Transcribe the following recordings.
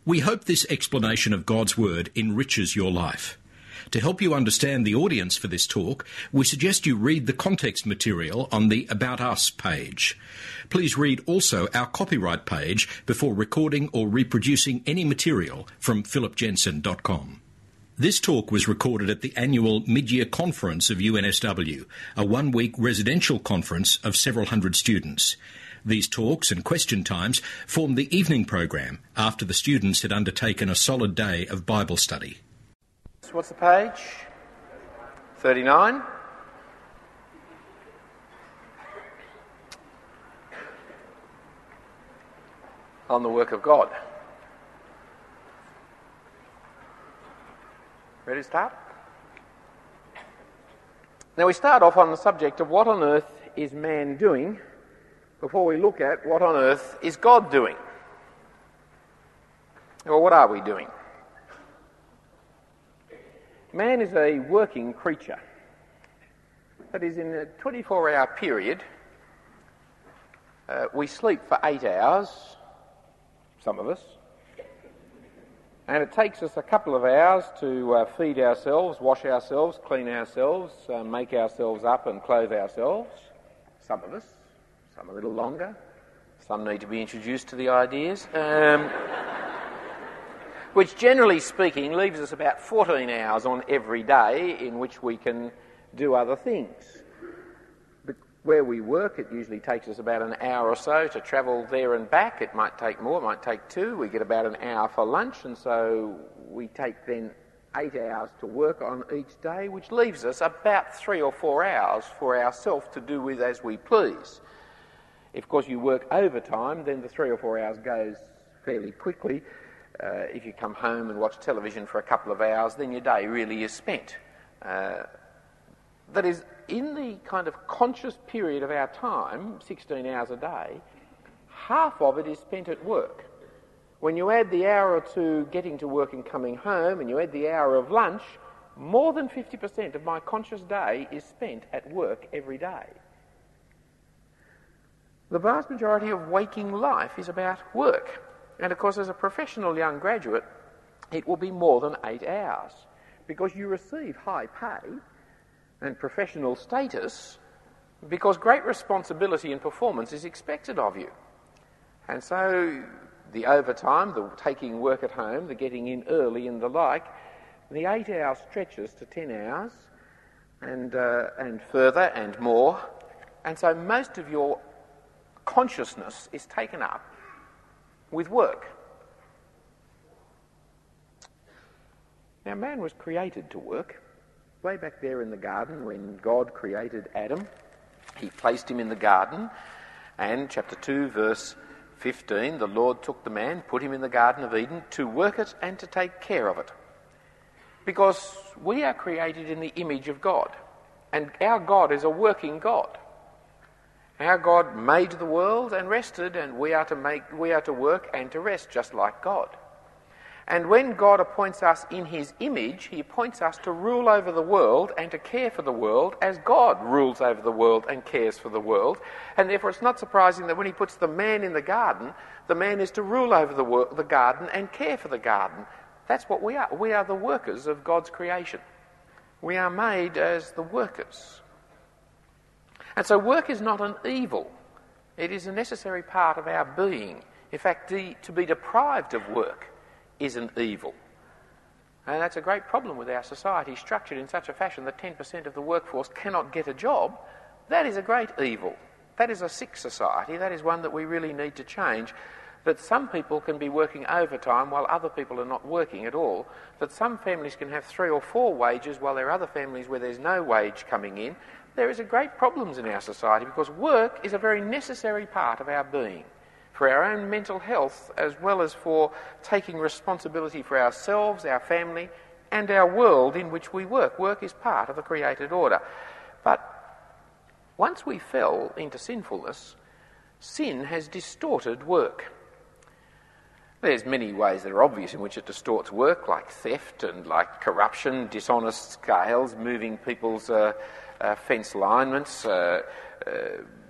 We hope this explanation of God's Word enriches your life. To help you understand the audience for this talk, we suggest you read the context material on the About Us page. Please read also our copyright page before recording or reproducing any material from philipjensen.com. This talk was recorded at the annual mid-year conference of UNSW, a one-week residential conference of several hundred students. These talks and question times formed the evening program after the students had undertaken a solid day of Bible study. What's the page? 39. On the work of God. Ready to start? Now we start off on the subject of what on earth is man doing before we look at what on earth is God doing. Well, what are we doing? Man is a working creature. That is, in a 24-hour period, we sleep for 8 hours, some of us, and it takes us a couple of hours to feed ourselves, wash ourselves, clean ourselves, make ourselves up and clothe ourselves, some of us. Some a little longer. Some need to be introduced to the ideas. Which, generally speaking, leaves us about 14 hours on every day in which we can do other things. But where we work, it usually takes us about an hour or so to travel there and back. It might take more, it might take 2. We get about an hour for lunch, and so we take then 8 hours to work on each day, which leaves us about 3 or 4 hours for ourselves to do with as we please. If, of course, you work overtime, then the 3 or 4 hours goes fairly quickly. If you come home and watch television for a couple of hours, then your day really is spent. That is, in the kind of conscious period of our time, 16 hours a day, half of it is spent at work. When you add the hour or two getting to work and coming home, and you add the hour of lunch, more than 50% of my conscious day is spent at work every day. The vast majority of waking life is about work. And of course, as a professional young graduate, it will be more than 8 hours, because you receive high pay and professional status because great responsibility and performance is expected of you. And so the overtime, the taking work at home, the getting in early and the like, the 8 hours stretches to 10 hours and further and more. And so most of your consciousness is taken up with work. Now, man was created to work. Way back there in the garden, when God created Adam, he placed him in the garden, and chapter 2, verse 15, the Lord took the man, put him in the Garden of Eden to work it and to take care of it. Because we are created in the image of God, and our God is a working God. Our God made the world and rested, and we are to work and to rest just like God. And when God appoints us in his image, he appoints us to rule over the world and to care for the world as God rules over the world and cares for the world. And therefore it's not surprising that when he puts the man in the garden, the man is to rule over the garden and care for the garden. That's what we are. We are the workers of God's creation. We are made as the workers. And so work is not an evil. It is a necessary part of our being. In fact, to be deprived of work is an evil. And that's a great problem with our society, structured in such a fashion that 10% of the workforce cannot get a job. That is a great evil. That is a sick society. That is one that we really need to change. That some people can be working overtime while other people are not working at all. That some families can have 3 or 4 wages while there are other families where there's no wage coming in. There is a great problems in our society because work is a very necessary part of our being, for our own mental health as well as for taking responsibility for ourselves, our family, and our world in which we work. Work is part of the created order. But once we fell into sinfulness, sin has distorted work. There's many ways that are obvious in which it distorts work, like theft and like corruption, dishonest scales, moving people's fence alignments,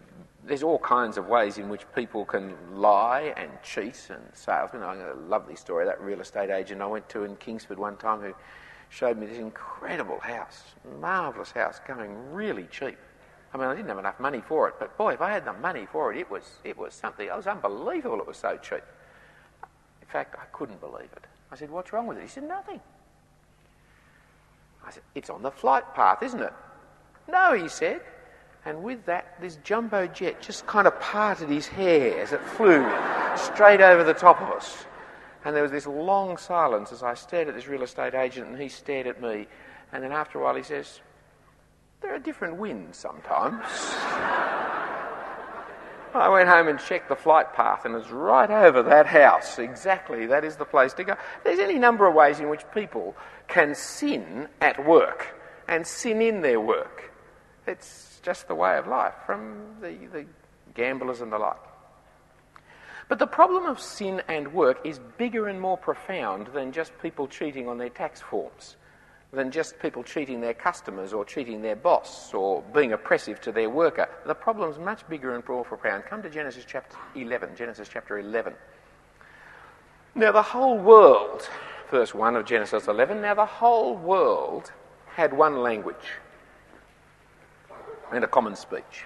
there's all kinds of ways in which people can lie and cheat, and salesmen. I got a lovely story of that real estate agent I went to in Kingsford one time who showed me this incredible house, marvellous house, going really cheap. I mean, I didn't have enough money for it, but boy, if I had the money for it, it was something. It was unbelievable. It was so cheap. In fact, I couldn't believe it. I said, "What's wrong with it?" He said, "Nothing." I said, "It's on the flight path, isn't it?" "No," he said. And with that, this jumbo jet just kind of parted his hair as it flew straight over the top of us. And there was this long silence as I stared at this real estate agent and he stared at me. And then after a while he says, "There are different winds sometimes." I went home and checked the flight path and it's right over that house. Exactly, that is the place to go. There's any number of ways in which people can sin at work and sin in their work. It's just the way of life, from the gamblers and the like. But the problem of sin and work is bigger and more profound than just people cheating on their tax forms, than just people cheating their customers or cheating their boss or being oppressive to their worker. The problem's much bigger and more profound. Come to Genesis chapter 11. Now the whole world, verse 1 of Genesis 11, now the whole world had one language and a common speech.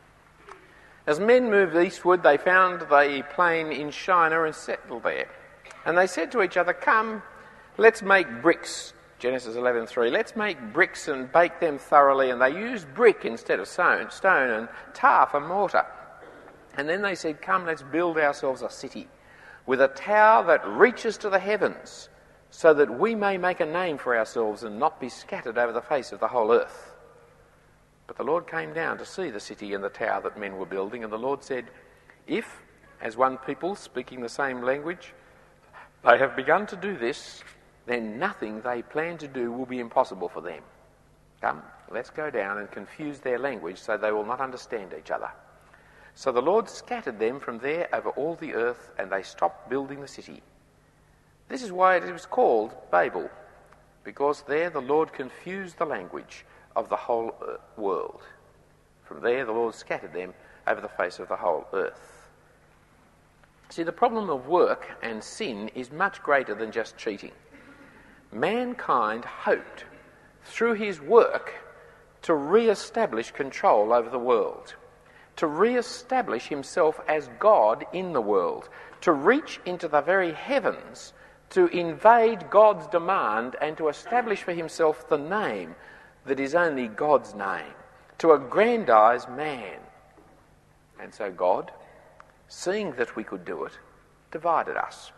As men moved eastward, they found the plain in Shinar and settled there. And they said to each other, "Come, let's make bricks." Genesis 11:3. "Let's make bricks and bake them thoroughly." And they used brick instead of stone and tar for mortar. And then they said, "Come, let's build ourselves a city with a tower that reaches to the heavens, so that we may make a name for ourselves and not be scattered over the face of the whole earth." But the Lord came down to see the city and the tower that men were building, and the Lord said, "If, as one people speaking the same language, they have begun to do this, then nothing they plan to do will be impossible for them. Come, let's go down and confuse their language so they will not understand each other." So the Lord scattered them from there over all the earth, and they stopped building the city. This is why it was called Babel, because there the Lord confused the language of the whole world. From there the Lord scattered them over the face of the whole earth. See, the problem of work and sin is much greater than just cheating. Mankind hoped through his work to re-establish control over the world, to re-establish himself as God in the world, to reach into the very heavens, to invade God's demand and to establish for himself the name that is only God's name, to aggrandise man. And so God, seeing that we could do it, divided us.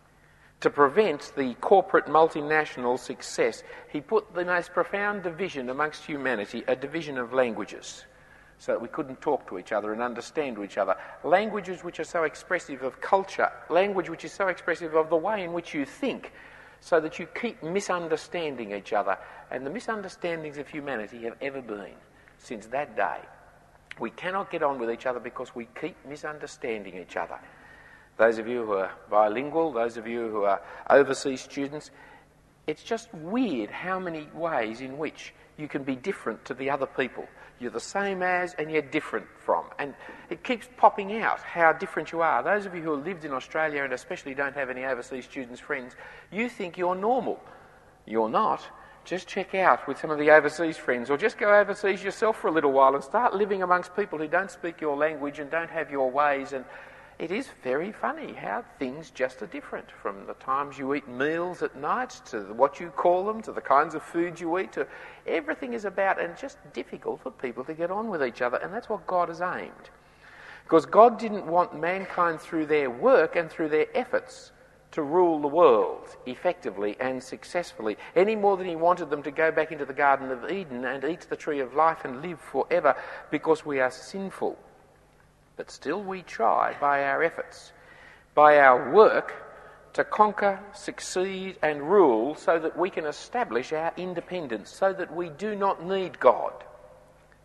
To prevent the corporate multinational success, he put the most profound division amongst humanity, a division of languages, so that we couldn't talk to each other and understand each other. Languages which are so expressive of culture, language which is so expressive of the way in which you think, so that you keep misunderstanding each other. And the misunderstandings of humanity have ever been since that day. We cannot get on with each other because we keep misunderstanding each other. Those of you who are bilingual, those of you who are overseas students, it's just weird how many ways in which you can be different to the other people. You're the same as and you're different from. And it keeps popping out how different you are. Those of you who have lived in Australia and especially don't have any overseas students friends, you think you're normal. You're not. Just check out with some of the overseas friends, or just go overseas yourself for a little while and start living amongst people who don't speak your language and don't have your ways. And it is very funny how things just are different, from the times you eat meals at night to what you call them, to the kinds of food you eat, to everything is about, and just difficult for people to get on with each other. And that's what God has aimed. Because God didn't want mankind through their work and through their efforts to rule the world effectively and successfully, any more than he wanted them to go back into the Garden of Eden and eat the tree of life and live forever, because we are sinful. But still we try by our efforts, by our work, to conquer, succeed and rule, so that we can establish our independence, so that we do not need God.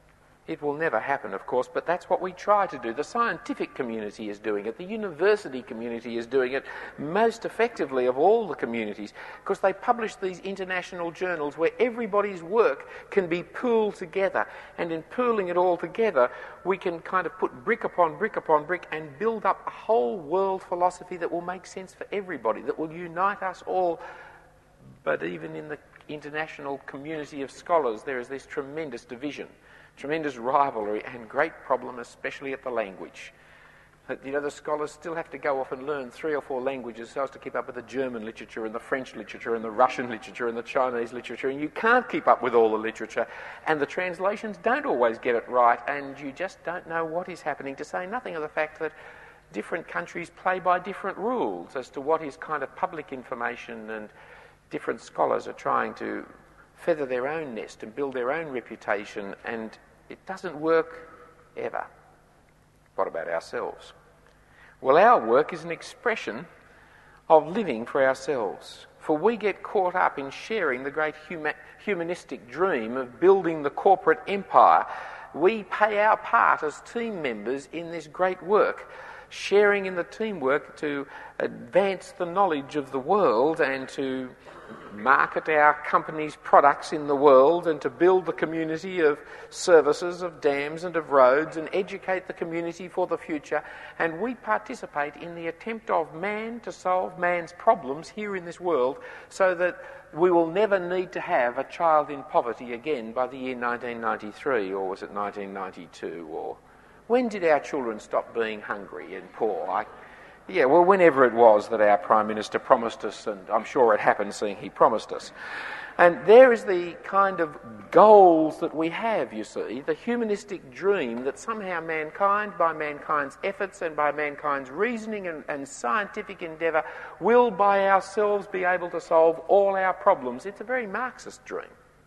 It will never happen, of course, but that's what we try to do. The scientific community is doing it. The university community is doing it most effectively of all the communities, because they publish these international journals where everybody's work can be pooled together. And in pooling it all together, we can kind of put brick upon brick upon brick and build up a whole world philosophy that will make sense for everybody, that will unite us all. But even in the international community of scholars, there is this tremendous division, tremendous rivalry, and great problem, especially at the language. The scholars still have to go off and learn 3 or 4 languages so as to keep up with the German literature and the French literature and the Russian literature and the Chinese literature, and you can't keep up with all the literature, and the translations don't always get it right, and you just don't know what is happening, to say nothing of the fact that different countries play by different rules as to what is kind of public information, and different scholars are trying to feather their own nest and build their own reputation, and it doesn't work ever. What about ourselves? Well, our work is an expression of living for ourselves, for we get caught up in sharing the great humanistic dream of building the corporate empire. We play our part as team members in this great work, sharing in the teamwork to advance the knowledge of the world and to market our company's products in the world and to build the community of services, of dams and of roads, and educate the community for the future. And we participate in the attempt of man to solve man's problems here in this world, so that we will never need to have a child in poverty again by the year 1993, or was it 1992, or when did our children stop being hungry and poor? Whenever it was that our Prime Minister promised us, and I'm sure it happened seeing he promised us. And there is the kind of goals that we have, you see, the humanistic dream that somehow mankind, by mankind's efforts and by mankind's reasoning and scientific endeavour, will by ourselves be able to solve all our problems. It's a very Marxist dream.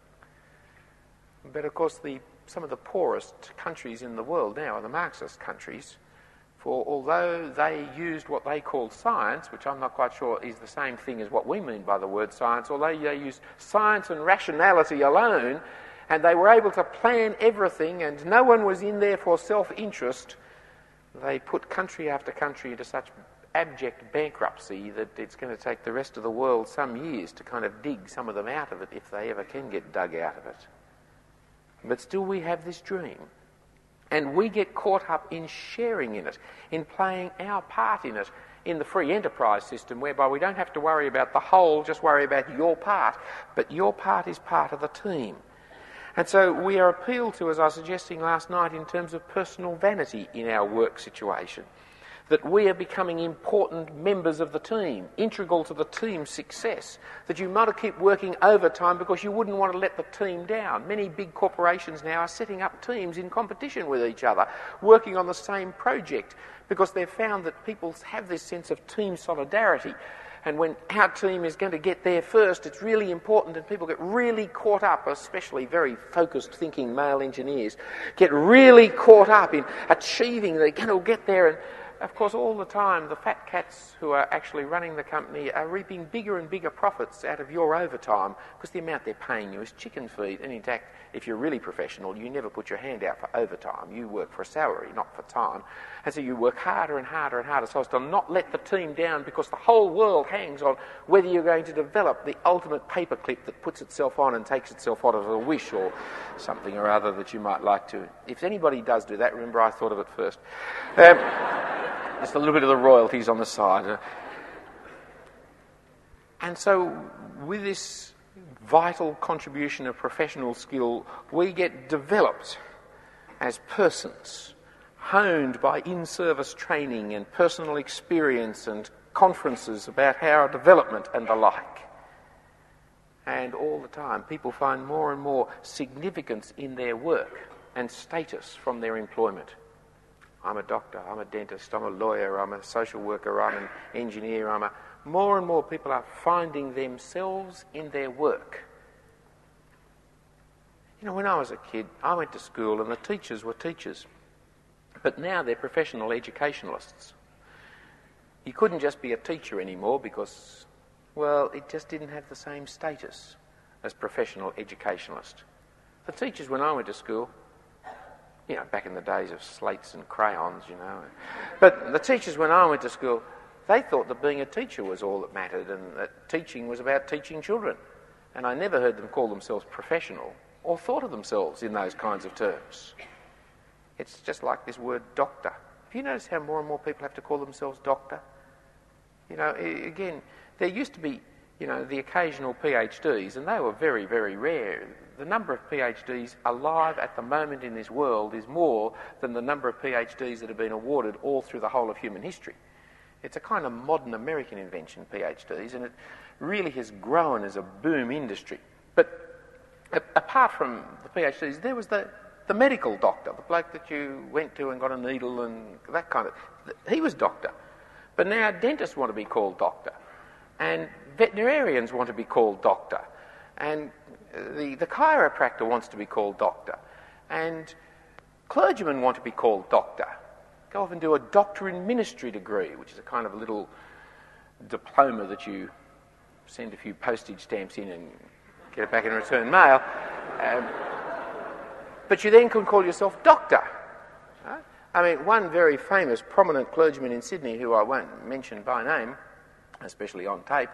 But of course some of the poorest countries in the world now are the Marxist countries, for although they used what they called science, which I'm not quite sure is the same thing as what we mean by the word science, although they used science and rationality alone, and they were able to plan everything, and no one was in there for self-interest, they put country after country into such abject bankruptcy that it's going to take the rest of the world some years to kind of dig some of them out of it, if they ever can get dug out of it. But still we have this dream. And we get caught up in sharing in it, in playing our part in it, in the free enterprise system, whereby we don't have to worry about the whole, just worry about your part. But your part is part of the team. And so we are appealed to, as I was suggesting last night, in terms of personal vanity in our work situation. That we are becoming important members of the team, integral to the team's success, that you might keep working overtime because you wouldn't want to let the team down. Many big corporations now are setting up teams in competition with each other, working on the same project, because they've found that people have this sense of team solidarity. And when our team is going to get there first, it's really important, and people get really caught up, especially very focused thinking male engineers, get really caught up in achieving, they're going to get there. And of course, all the time, the fat cats who are actually running the company are reaping bigger and bigger profits out of your overtime, because the amount they're paying you is chicken feed. And in fact, if you're really professional, you never put your hand out for overtime. You work for a salary, not for time. And so you work harder and harder and harder so as to not let the team down, because the whole world hangs on whether you're going to develop the ultimate paperclip that puts itself on and takes itself out of a wish or something or other that you might like to. If anybody does do that, remember I thought of it first. Just a little bit of the royalties on the side. And so with this vital contribution of professional skill, we get developed as persons, honed by in-service training and personal experience and conferences about our development and the like. And all the time, people find more and more significance in their work and status from their employment. I'm a doctor, I'm a dentist, I'm a lawyer, I'm a social worker, I'm an engineer, More and more people are finding themselves in their work. You know, when I was a kid, I went to school and the teachers were teachers. But now they're professional educationalists. You couldn't just be a teacher anymore because, well, it just didn't have the same status as professional educationalist. The teachers when I went to school, back in the days of slates and crayons, But the teachers, when I went to school, they thought that being a teacher was all that mattered and that teaching was about teaching children. And I never heard them call themselves professional or thought of themselves in those kinds of terms. It's just like this word doctor. Have you noticed how more and more people have to call themselves doctor? Again, there used to be, the occasional PhDs, and they were very, very rare. The number of PhDs alive at the moment in this world is more than the number of PhDs that have been awarded all through the whole of human history. It's a kind of modern American invention, PhDs, and it really has grown as a boom industry. But apart from the PhDs, there was the medical doctor, the bloke that you went to and got a needle and that kind of... He was doctor. But now dentists want to be called doctor, and veterinarians want to be called doctor, and the chiropractor wants to be called doctor, and clergymen want to be called doctor. Go off and do a doctor in ministry degree, which is a kind of a little diploma that you send a few postage stamps in and get it back in return mail. But you then can call yourself doctor. Right? I mean, one very famous, prominent clergyman in Sydney, who I won't mention by name, especially on tape,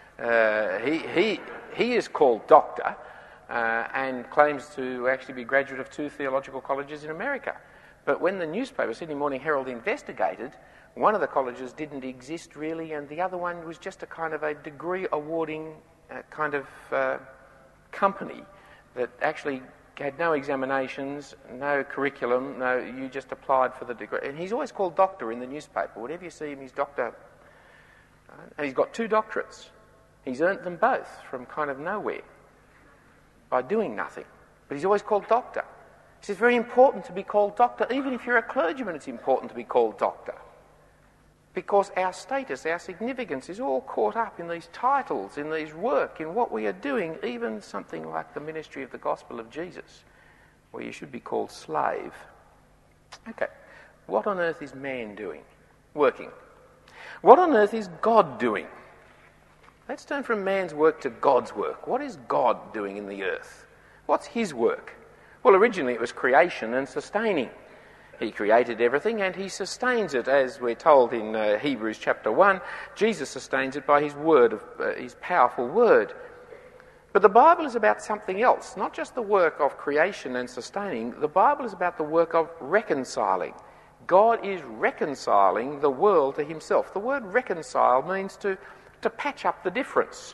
he is called doctor and claims to actually be graduate of 2 theological colleges in America. But when the newspaper, Sydney Morning Herald, investigated, one of the colleges didn't exist really, and the other one was just a kind of a degree-awarding kind of company that actually had no examinations, no curriculum, you just applied for the degree. And he's always called doctor in the newspaper. Whenever you see him, he's doctor. And he's got 2 doctorates. He's earned them both from kind of nowhere by doing nothing. But he's always called doctor. It's very important to be called doctor. Even if you're a clergyman, it's important to be called doctor. Because our status, our significance is all caught up in these titles, in these work, in what we are doing, even something like the ministry of the gospel of Jesus, where you should be called slave. Okay, what on earth is man doing? Working. What on earth is God doing? Let's turn from man's work to God's work. What is God doing in the earth? What's his work? Well, originally it was creation and sustaining. He created everything and he sustains it, as we're told in Hebrews chapter 1. Jesus sustains it by his word, his powerful word. But the Bible is about something else, not just the work of creation and sustaining. The Bible is about the work of reconciling. God is reconciling the world to himself. The word reconcile means to patch up the difference.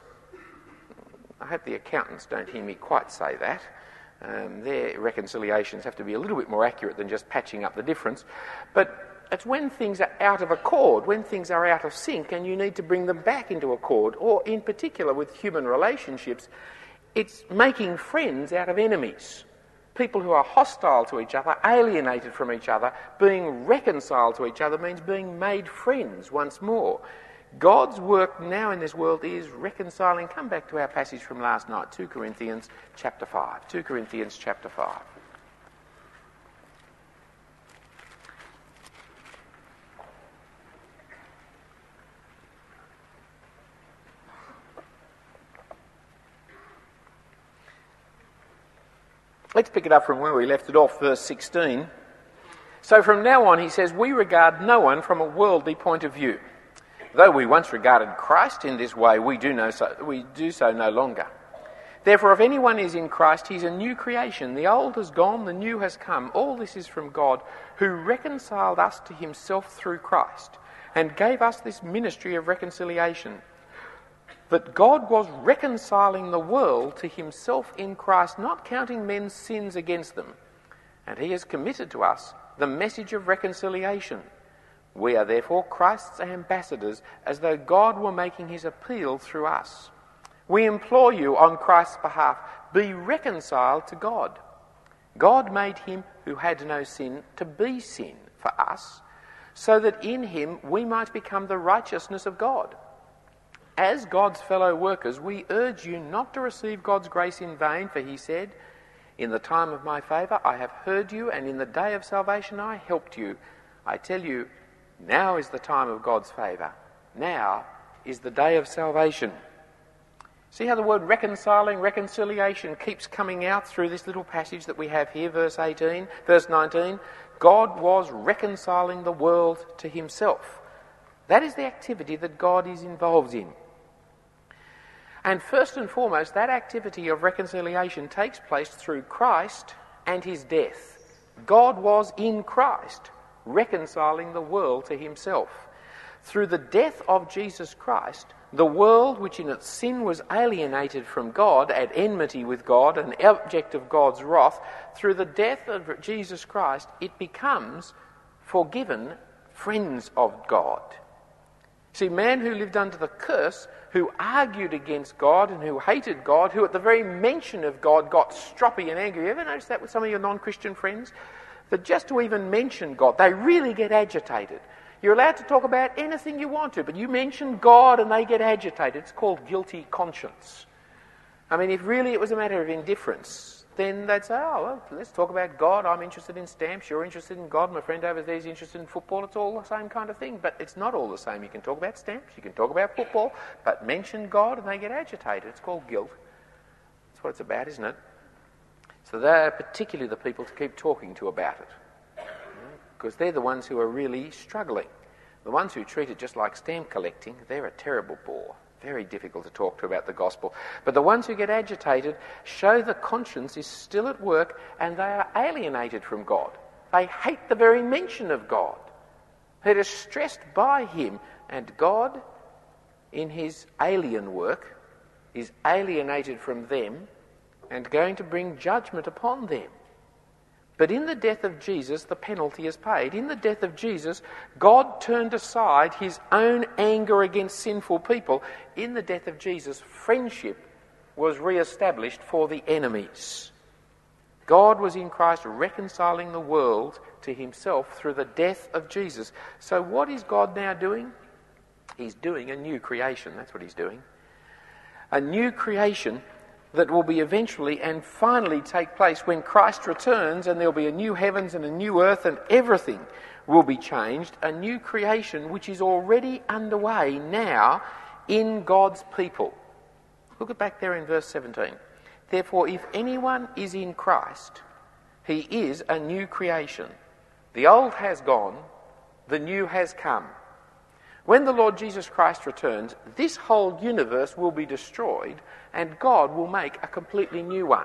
I hope the accountants don't hear me quite say that. Their reconciliations have to be a little bit more accurate than just patching up the difference. But it's when things are out of accord, when things are out of sync, and you need to bring them back into accord, or in particular with human relationships, it's making friends out of enemies. People who are hostile to each other, alienated from each other, being reconciled to each other means being made friends once more. God's work now in this world is reconciling. Come back to our passage from last night, 2 Corinthians chapter 5. 2 Corinthians chapter 5. Let's pick it up from where we left it off, verse 16. So from now on, he says, we regard no one from a worldly point of view. Though we once regarded Christ in this way, we do so no longer. Therefore, if anyone is in Christ, he's a new creation. The old has gone, the new has come. All this is from God, who reconciled us to himself through Christ, and gave us this ministry of reconciliation. That God was reconciling the world to himself in Christ, not counting men's sins against them. And he has committed to us the message of reconciliation. We are therefore Christ's ambassadors, as though God were making his appeal through us. We implore you on Christ's behalf, be reconciled to God. God made him who had no sin to be sin for us, so that in him we might become the righteousness of God. As God's fellow workers, we urge you not to receive God's grace in vain, for he said, in the time of my favour I have heard you, and in the day of salvation I helped you. I tell you, now is the time of God's favour. Now is the day of salvation. See how the word reconciling, reconciliation keeps coming out through this little passage that we have here, verse 19. God was reconciling the world to himself. That is the activity that God is involved in. And first and foremost, that activity of reconciliation takes place through Christ and his death. God was in Christ, reconciling the world to himself. Through the death of Jesus Christ, the world which in its sin was alienated from God, at enmity with God, an object of God's wrath, through the death of Jesus Christ, it becomes forgiven friends of God. See, man who lived under the curse, who argued against God and who hated God, who at the very mention of God got stroppy and angry. You ever notice that with some of your non-Christian friends? That just to even mention God, they really get agitated. You're allowed to talk about anything you want to, but you mention God and they get agitated. It's called guilty conscience. I mean, if really it was a matter of indifference, then they'd say, oh, well, let's talk about God. I'm interested in stamps. You're interested in God. My friend over there is interested in football. It's all the same kind of thing, but it's not all the same. You can talk about stamps. You can talk about football, but mention God and they get agitated. It's called guilt. That's what it's about, isn't it? So they're particularly the people to keep talking to about it, because they're the ones who are really struggling. The ones who treat it just like stamp collecting, they're a terrible bore. Very difficult to talk to about the gospel. But the ones who get agitated show the conscience is still at work and they are alienated from God. They hate the very mention of God. They're distressed by him. And God, in his alien work, is alienated from them and going to bring judgment upon them. But in the death of Jesus, the penalty is paid. In the death of Jesus, God turned aside his own anger against sinful people. In the death of Jesus, friendship was re-established for the enemies. God was in Christ reconciling the world to himself through the death of Jesus. So what is God now doing? He's doing a new creation. That's what he's doing. A new creation that will be eventually and finally take place when Christ returns, and there'll be a new heavens and a new earth and everything will be changed, a new creation which is already underway now in God's people. Look at back there in verse 17. Therefore, if anyone is in Christ, he is a new creation. The old has gone, the new has come. When the Lord Jesus Christ returns, this whole universe will be destroyed and God will make a completely new one.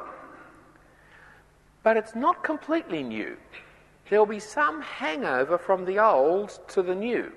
But it's not completely new. There'll be some hangover from the old to the new.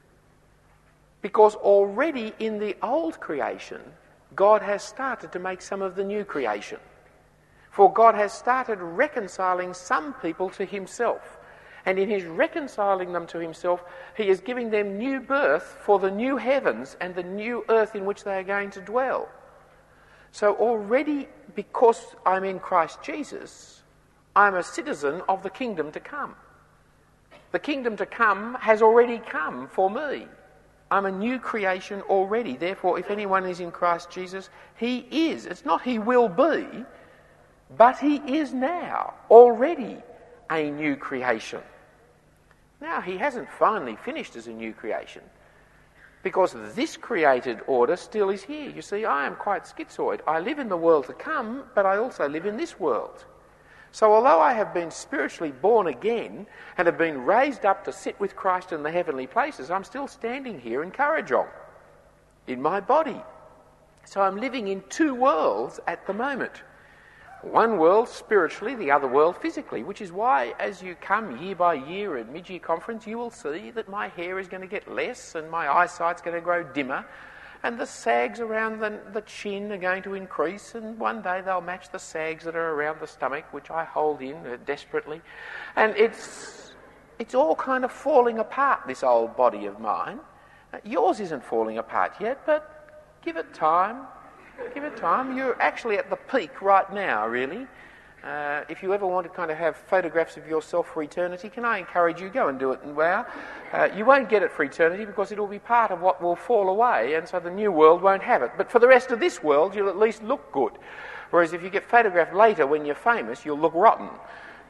Because already in the old creation, God has started to make some of the new creation. For God has started reconciling some people to himself. And in his reconciling them to himself, he is giving them new birth for the new heavens and the new earth in which they are going to dwell. So already, because I'm in Christ Jesus, I'm a citizen of the kingdom to come. The kingdom to come has already come for me. I'm a new creation already. Therefore, if anyone is in Christ Jesus, he is. It's not he will be, but he is now already a new creation. Now, he hasn't finally finished as a new creation, because this created order still is here. You see, I am quite schizoid. I live in the world to come, but I also live in this world. So although I have been spiritually born again and have been raised up to sit with Christ in the heavenly places, I'm still standing here in Kurrajong, in my body. So I'm living in two worlds at the moment. One world spiritually, the other world physically, which is why as you come year by year at mid-year conference, you will see that my hair is going to get less and my eyesight's going to grow dimmer and the sags around the chin are going to increase, and one day they'll match the sags that are around the stomach, which I hold in desperately. And it's all kind of falling apart, this old body of mine. Yours isn't falling apart yet, but give it time. Give it time. You're actually at the peak right now, really. If you ever want to kind of have photographs of yourself for eternity, can I encourage you, go and do it now. You won't get it for eternity because it'll be part of what will fall away, and so the new world won't have it. But for the rest of this world, you'll at least look good. Whereas if you get photographed later when you're famous, you'll look rotten.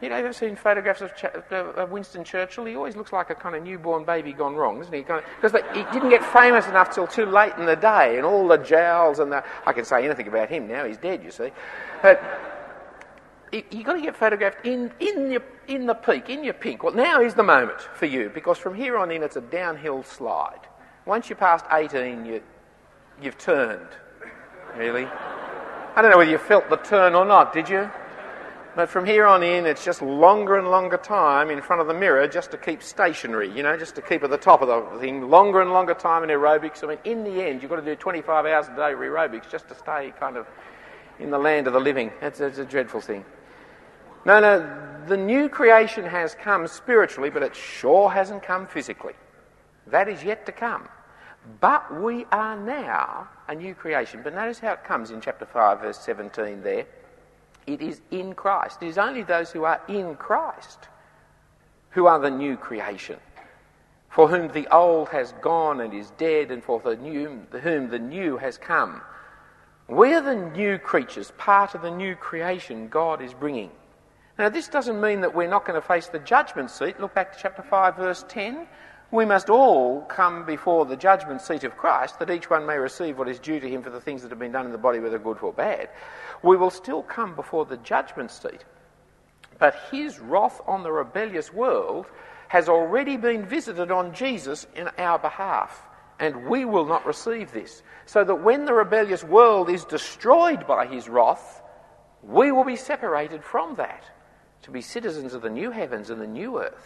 You know, ever seen photographs of Winston Churchill? He always looks like a kind of newborn baby gone wrong, doesn't he? Because he didn't get famous enough till too late in the day, and all the jowls and the... I can say anything about him now, he's dead, you see. But you've got to get photographed in the peak, in your pink. Well, now is the moment for you, because from here on in it's a downhill slide. Once you're past 18, you've turned, really. I don't know whether you felt the turn or not, did you? But from here on in, it's just longer and longer time in front of the mirror just to keep stationary, you know, just to keep at the top of the thing. Longer and longer time in aerobics. I mean, in the end, you've got to do 25 hours a day of aerobics just to stay kind of in the land of the living. It's a dreadful thing. No, the new creation has come spiritually, but it sure hasn't come physically. That is yet to come. But we are now a new creation. But notice how it comes in chapter 5, verse 17 there. It is in Christ. It is only those who are in Christ who are the new creation, for whom the old has gone and is dead, and for whom the new has come. We are the new creatures, part of the new creation God is bringing. Now, this doesn't mean that we're not going to face the judgment seat. Look back to chapter 5, verse 10. We must all come before the judgment seat of Christ, that each one may receive what is due to him for the things that have been done in the body, whether good or bad. We will still come before the judgment seat. But his wrath on the rebellious world has already been visited on Jesus in our behalf, and we will not receive this. So that when the rebellious world is destroyed by his wrath, we will be separated from that, to be citizens of the new heavens and the new earth.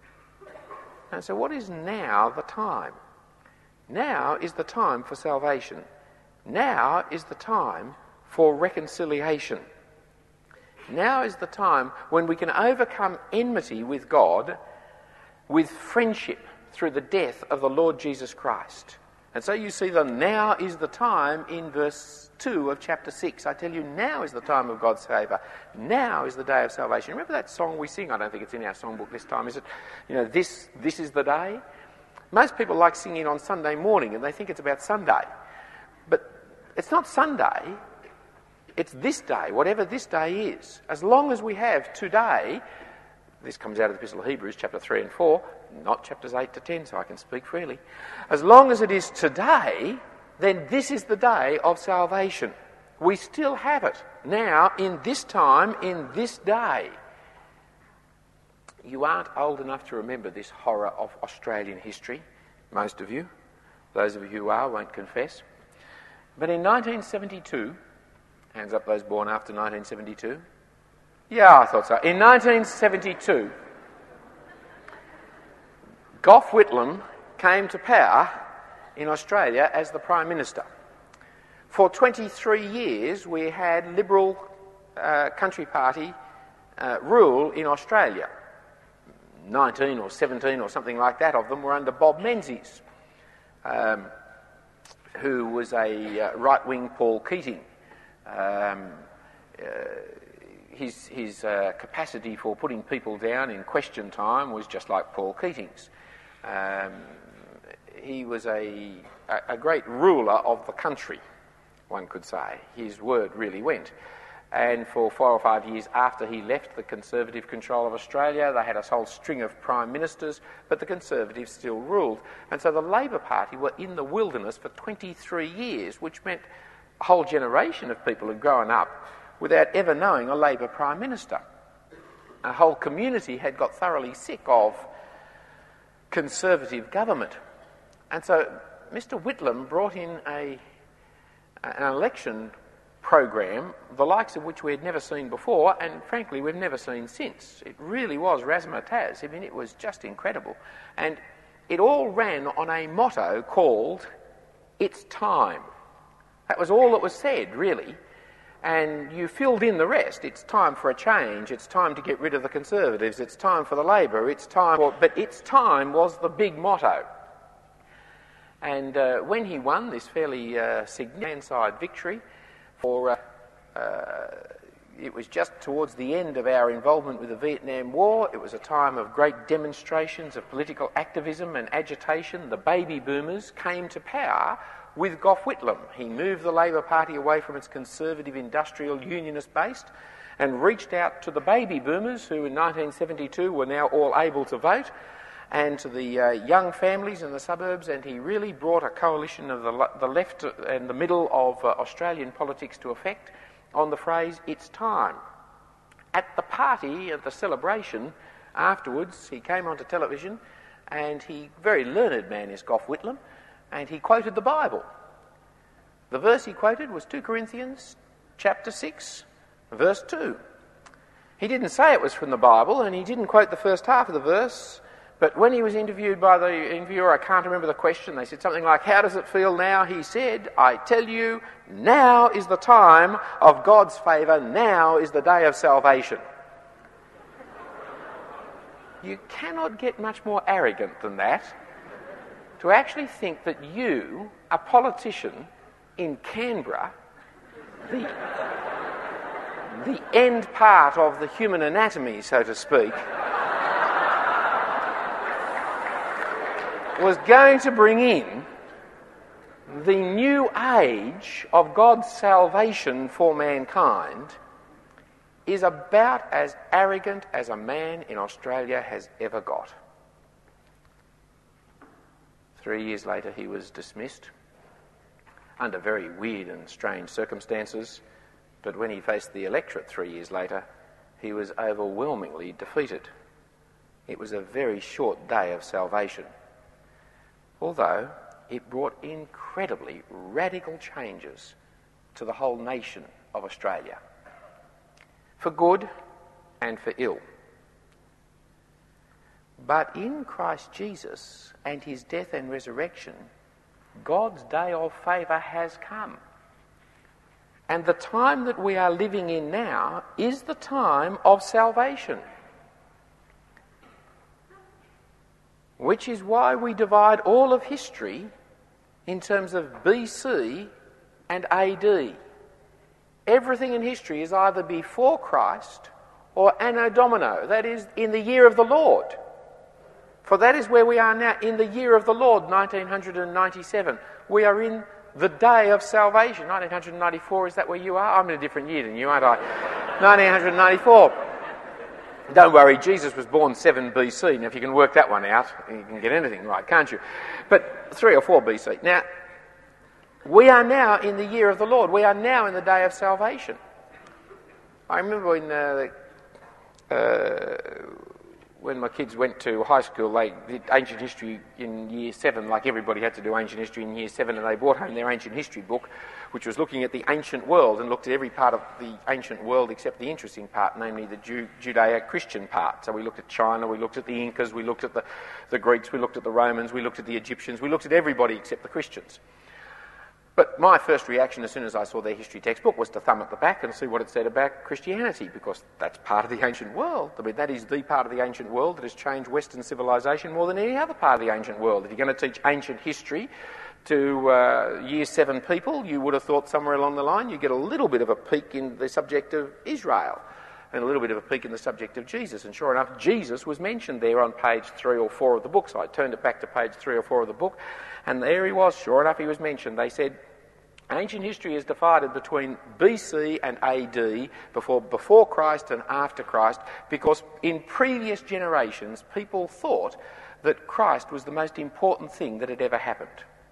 And so what is now the time? Now is the time for salvation. Now is the time for reconciliation. Now is the time when we can overcome enmity with God with friendship through the death of the Lord Jesus Christ. And so you see the now is the time in verse 2 of chapter 6. I tell you, now is the time of God's favour. Now is the day of salvation. Remember that song we sing? I don't think it's in our songbook this time, is it? You know, this is the day. Most people like singing on Sunday morning and they think it's about Sunday. But it's not Sunday. It's this day, whatever this day is. As long as we have today, this comes out of the Epistle of Hebrews, chapter 3 and 4, not chapters 8 to 10, so I can speak freely. As long as it is today, then this is the day of salvation. We still have it now, in this time, in this day. You aren't old enough to remember this horror of Australian history, most of you. Those of you who are won't confess. But in 1972, hands up those born after 1972. Yeah, I thought so. In 1972, Gough Whitlam came to power in Australia as the Prime Minister. For 23 years, we had Liberal Country Party rule in Australia. 19 or 17 or something like that of them were under Bob Menzies, who was a right-wing Paul Keating. His capacity for putting people down in question time was just like Paul Keating's. He was a great ruler of the country, one could say. His word really went. And for 4 or 5 years after he left the Conservative control of Australia, they had a whole string of prime ministers, but the Conservatives still ruled. And so the Labor Party were in the wilderness for 23 years, which meant a whole generation of people had grown up without ever knowing a Labor Prime Minister. A whole community had got thoroughly sick of Conservative government. And so Mr. Whitlam brought in an election program, the likes of which we had never seen before, and frankly we've never seen since. It really was razzmatazz. I mean, it was just incredible. And it all ran on a motto called, "It's time." That was all that was said, really. And you filled in the rest. It's time for a change. It's time to get rid of the Conservatives. It's time for the Labor. It's time for... But "it's time" was the big motto. And when he won this fairly significant landslide victory, it was just towards the end of our involvement with the Vietnam War. It was a time of great demonstrations of political activism and agitation. The baby boomers came to power with Gough Whitlam. He moved the Labor Party away from its conservative industrial unionist base and reached out to the baby boomers who in 1972 were now all able to vote, and to the young families in the suburbs, and he really brought a coalition of the left and the middle of Australian politics to effect on the phrase, "It's time." At the party, at the celebration, afterwards, he came onto television, and very learned man is Gough Whitlam, and he quoted the Bible. The verse he quoted was 2 Corinthians chapter 6, verse 2. He didn't say it was from the Bible, and he didn't quote the first half of the verse, but when he was interviewed by the interviewer, I can't remember the question, they said something like, "How does it feel now?" He said, "I tell you, now is the time of God's favour, now is the day of salvation." You cannot get much more arrogant than that, to actually think that you, a politician in Canberra, the end part of the human anatomy, so to speak, was going to bring in the new age of God's salvation for mankind, is about as arrogant as a man in Australia has ever got. 3 years later, he was dismissed under very weird and strange circumstances, but when he faced the electorate 3 years later, he was overwhelmingly defeated. It was a very short day of salvation, although it brought incredibly radical changes to the whole nation of Australia, for good and for ill. But in Christ Jesus and his death and resurrection, God's day of favour has come. And the time that we are living in now is the time of salvation, which is why we divide all of history in terms of BC and AD. Everything in history is either before Christ or Anno Domini, that is, in the year of the Lord. For that is where we are now, in the year of the Lord, 1997. We are in the day of salvation. 1994, is that where you are? I'm in a different year than you, aren't I? 1994. Don't worry, Jesus was born 7 BC. Now, if you can work that one out, you can get anything right, can't you? But 3 or 4 BC. Now, we are now in the year of the Lord. We are now in the day of salvation. I remember when my kids went to high school, they did ancient history in year 7, like everybody had to do ancient history in year 7, and they brought home their ancient history book, which was looking at the ancient world and looked at every part of the ancient world except the interesting part, namely the Judeo-Christian part. So we looked at China, we looked at the Incas, we looked at the Greeks, we looked at the Romans, we looked at the Egyptians, we looked at everybody except the Christians. But my first reaction as soon as I saw their history textbook was to thumb at the back and see what it said about Christianity, because that's part of the ancient world. I mean, that is the part of the ancient world that has changed Western civilization more than any other part of the ancient world. If you're going to teach ancient history to year 7 people, you would have thought somewhere along the line you get a little bit of a peek in the subject of Israel and a little bit of a peek in the subject of Jesus. And sure enough, Jesus was mentioned there on page 3 or 4 of the book. So I turned it back to page 3 or 4 of the book, and there he was. Sure enough, he was mentioned. They said ancient history is divided between BC and AD, before Christ and after Christ, because in previous generations people thought that Christ was the most important thing that had ever happened.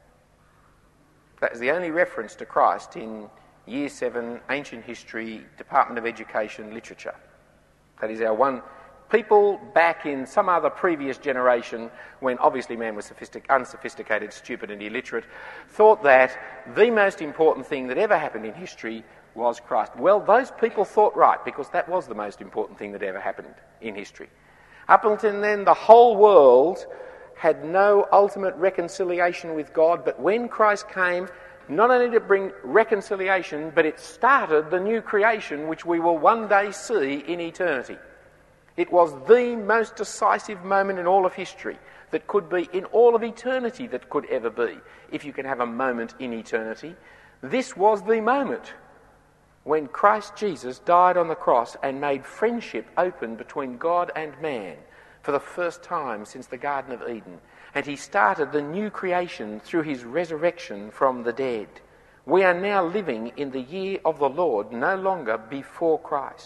That is the only reference to Christ in Year 7 Ancient History, Department of Education literature. That is our one. People back in some other previous generation, when obviously man was unsophisticated, stupid and illiterate, thought that the most important thing that ever happened in history was Christ. Well, those people thought right, because that was the most important thing that ever happened in history. Up until then, the whole world had no ultimate reconciliation with God, but when Christ came, not only did it bring reconciliation, but it started the new creation which we will one day see in eternity. It was the most decisive moment in all of history that could be, in all of eternity that could ever be. If you can have a moment in eternity, this was the moment when Christ Jesus died on the cross and made friendship open between God and man for the first time since the Garden of Eden. And he started the new creation through his resurrection from the dead. We are now living in the year of the Lord, no longer before Christ.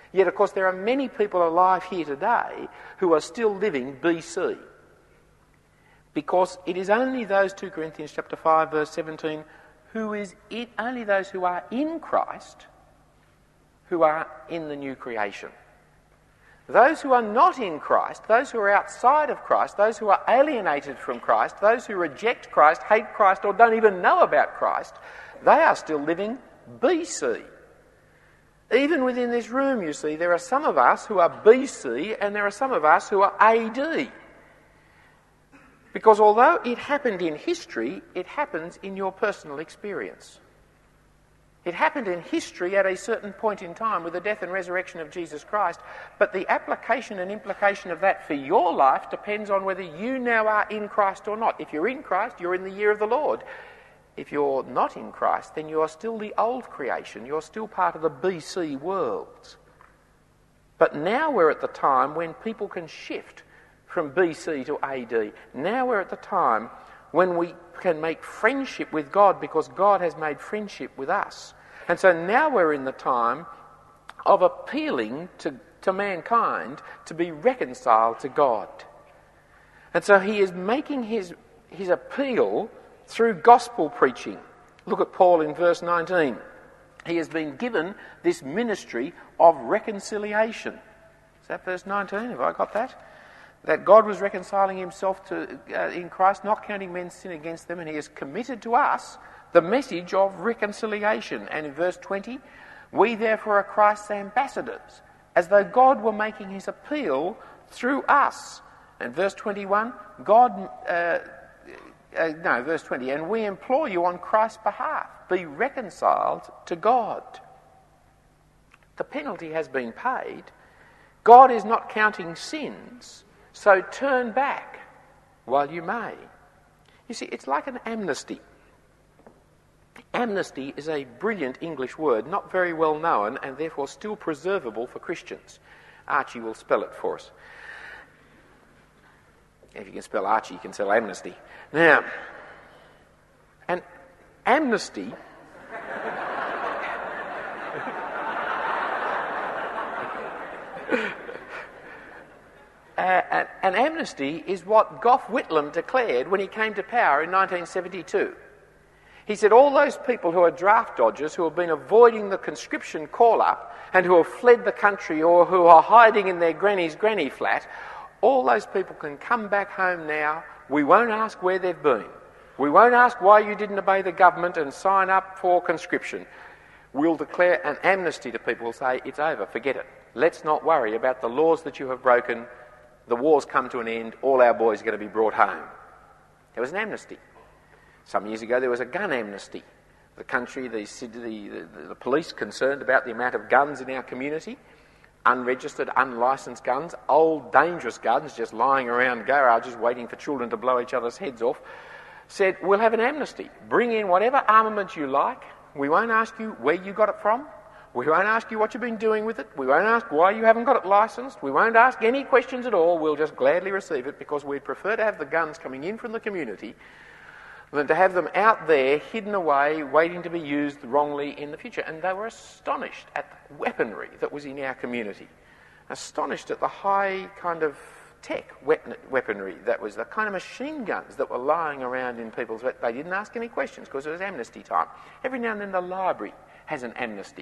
Yet, of course, there are many people alive here today who are still living BC. Because it is only those, 2 Corinthians chapter 5, verse 17, only those who are in Christ who are in the new creation. Those who are not in Christ, those who are outside of Christ, those who are alienated from Christ, those who reject Christ, hate Christ, or don't even know about Christ, they are still living BC. Even within this room, you see, there are some of us who are BC and there are some of us who are AD. Because although it happened in history, it happens in your personal experience. It happened in history at a certain point in time with the death and resurrection of Jesus Christ, but the application and implication of that for your life depends on whether you now are in Christ or not. If you're in Christ, you're in the year of the Lord. If you're not in Christ, then you are still the old creation. You're still part of the BC world. But now we're at the time when people can shift from BC to AD. Now we're at the time when we can make friendship with God because God has made friendship with us. And so now we're in the time of appealing to mankind to be reconciled to God. And so he is making his appeal through gospel preaching. Look at Paul in verse 19. He has been given this ministry of reconciliation. Is that verse 19? Have I got that? That God was reconciling himself in Christ, not counting men's sin against them, and he has committed to us the message of reconciliation. And in verse 20, we therefore are Christ's ambassadors, as though God were making his appeal through us. And verse 21, verse 20, and we implore you on Christ's behalf, be reconciled to God. The penalty has been paid. God is not counting sins, so turn back while you may. You see, it's like an amnesty. Amnesty is a brilliant English word, not very well known and therefore still preservable for Christians. Archie will spell it for us. If you can spell Archie, you can spell amnesty. Now, an amnesty an amnesty is what Gough Whitlam declared when he came to power in 1972. He said all those people who are draft dodgers, who have been avoiding the conscription call-up and who have fled the country or who are hiding in their granny's granny flat, all those people can come back home now. We won't ask where they've been. We won't ask why you didn't obey the government and sign up for conscription. We'll declare an amnesty to people, say, it's over, forget it. Let's not worry about the laws that you have broken. The war's come to an end. All our boys are going to be brought home. There was an amnesty. Some years ago there was a gun amnesty. The country, the police concerned about the amount of guns in our community, unregistered, unlicensed guns, old dangerous guns just lying around garages waiting for children to blow each other's heads off, said, we'll have an amnesty. Bring in whatever armament you like. We won't ask you where you got it from. We won't ask you what you've been doing with it. We won't ask why you haven't got it licensed. We won't ask any questions at all. We'll just gladly receive it because we'd prefer to have the guns coming in from the community than to have them out there, hidden away, waiting to be used wrongly in the future. And they were astonished at the weaponry that was in our community, astonished at the high kind of tech weaponry that was the kind of machine guns that were lying around in people's... They didn't ask any questions because it was amnesty time. Every now and then the library has an amnesty,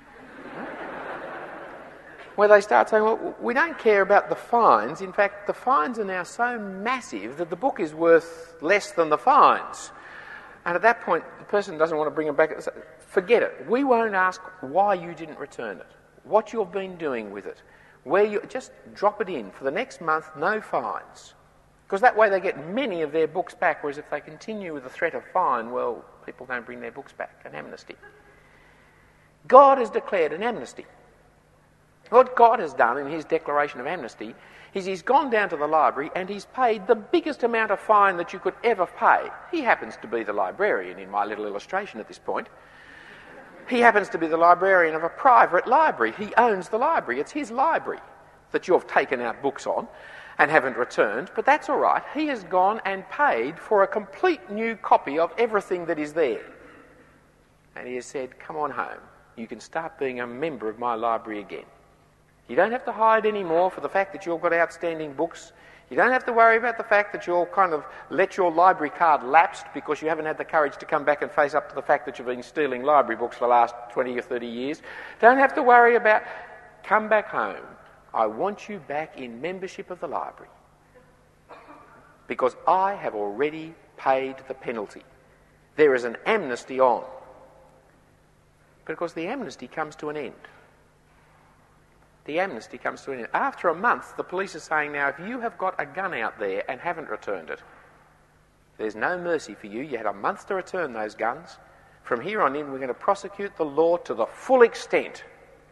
where they start saying, well, we don't care about the fines. In fact, the fines are now so massive that the book is worth less than the fines. And at that point, the person doesn't want to bring them back. Forget it. We won't ask why you didn't return it, what you've been doing with it, where you... Just drop it in. For the next month, no fines. Because that way they get many of their books back, whereas if they continue with the threat of fine, well, people don't bring their books back. An amnesty. God has declared an amnesty. What God has done in his declaration of amnesty is he's gone down to the library and he's paid the biggest amount of fine that you could ever pay. He happens to be the librarian in my little illustration at this point. He happens to be the librarian of a private library. He owns the library. It's his library that you've taken out books on and haven't returned, but that's all right. He has gone and paid for a complete new copy of everything that is there. And he has said, come on home. You can start being a member of my library again. You don't have to hide anymore for the fact that you've got outstanding books. You don't have to worry about the fact that you'll kind of let your library card lapse because you haven't had the courage to come back and face up to the fact that you've been stealing library books for the last 20 or 30 years. Don't have to worry about, come back home. I want you back in membership of the library because I have already paid the penalty. There is an amnesty on. But of course the amnesty comes to an end. The amnesty comes to an end. After a month, the police are saying, now, if you have got a gun out there and haven't returned it, there's no mercy for you. You had a month to return those guns. From here on in, we're going to prosecute the law to the full extent.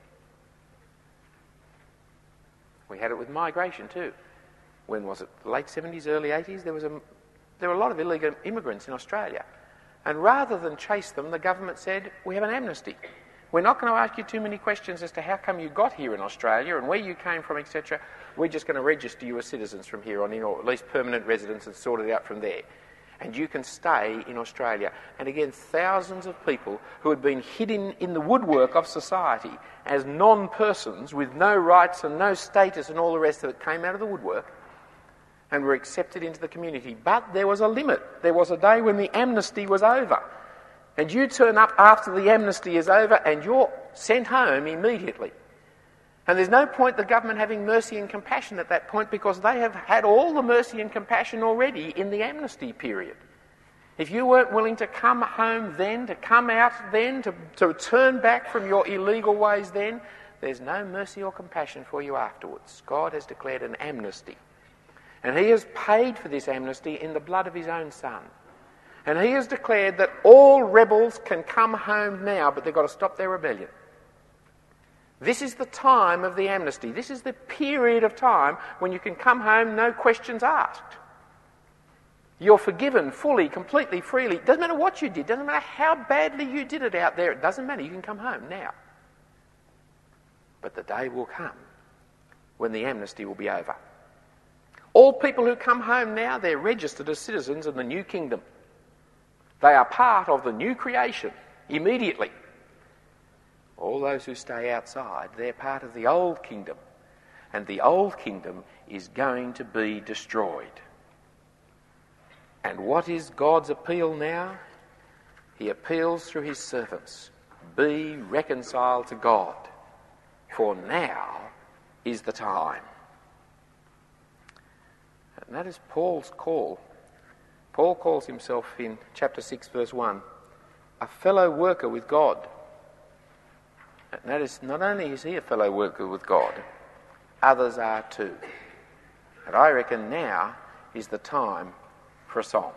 We had it with migration too. When was it? The late 70s, early 80s? There were a lot of illegal immigrants in Australia. And rather than chase them, the government said, we have an amnesty. We're not going to ask you too many questions as to how come you got here in Australia and where you came from, etc. We're just going to register you as citizens from here on in, or at least permanent residents, and sort it out from there. And you can stay in Australia. And again, thousands of people who had been hidden in the woodwork of society as non-persons with no rights and no status and all the rest of it came out of the woodwork and were accepted into the community. But there was a limit. There was a day when the amnesty was over. And you turn up after the amnesty is over and you're sent home immediately. And there's no point the government having mercy and compassion at that point because they have had all the mercy and compassion already in the amnesty period. If you weren't willing to come home then, to come out then, to turn back from your illegal ways then, there's no mercy or compassion for you afterwards. God has declared an amnesty. And he has paid for this amnesty in the blood of his own Son. And he has declared that all rebels can come home now, but they've got to stop their rebellion. This is the time of the amnesty. This is the period of time when you can come home, no questions asked. You're forgiven fully, completely, freely. It doesn't matter what you did. It doesn't matter how badly you did it out there. It doesn't matter. You can come home now. But the day will come when the amnesty will be over. All people who come home now, they're registered as citizens of the new kingdom. They are part of the new creation immediately. All those who stay outside, they're part of the old kingdom. And the old kingdom is going to be destroyed. And what is God's appeal now? He appeals through his servants. Be reconciled to God, for now is the time. And that is Paul's call. Paul calls himself in chapter 6 verse 1 a fellow worker with God. And that is, not only is he a fellow worker with God, others are too. And I reckon now is the time for a song.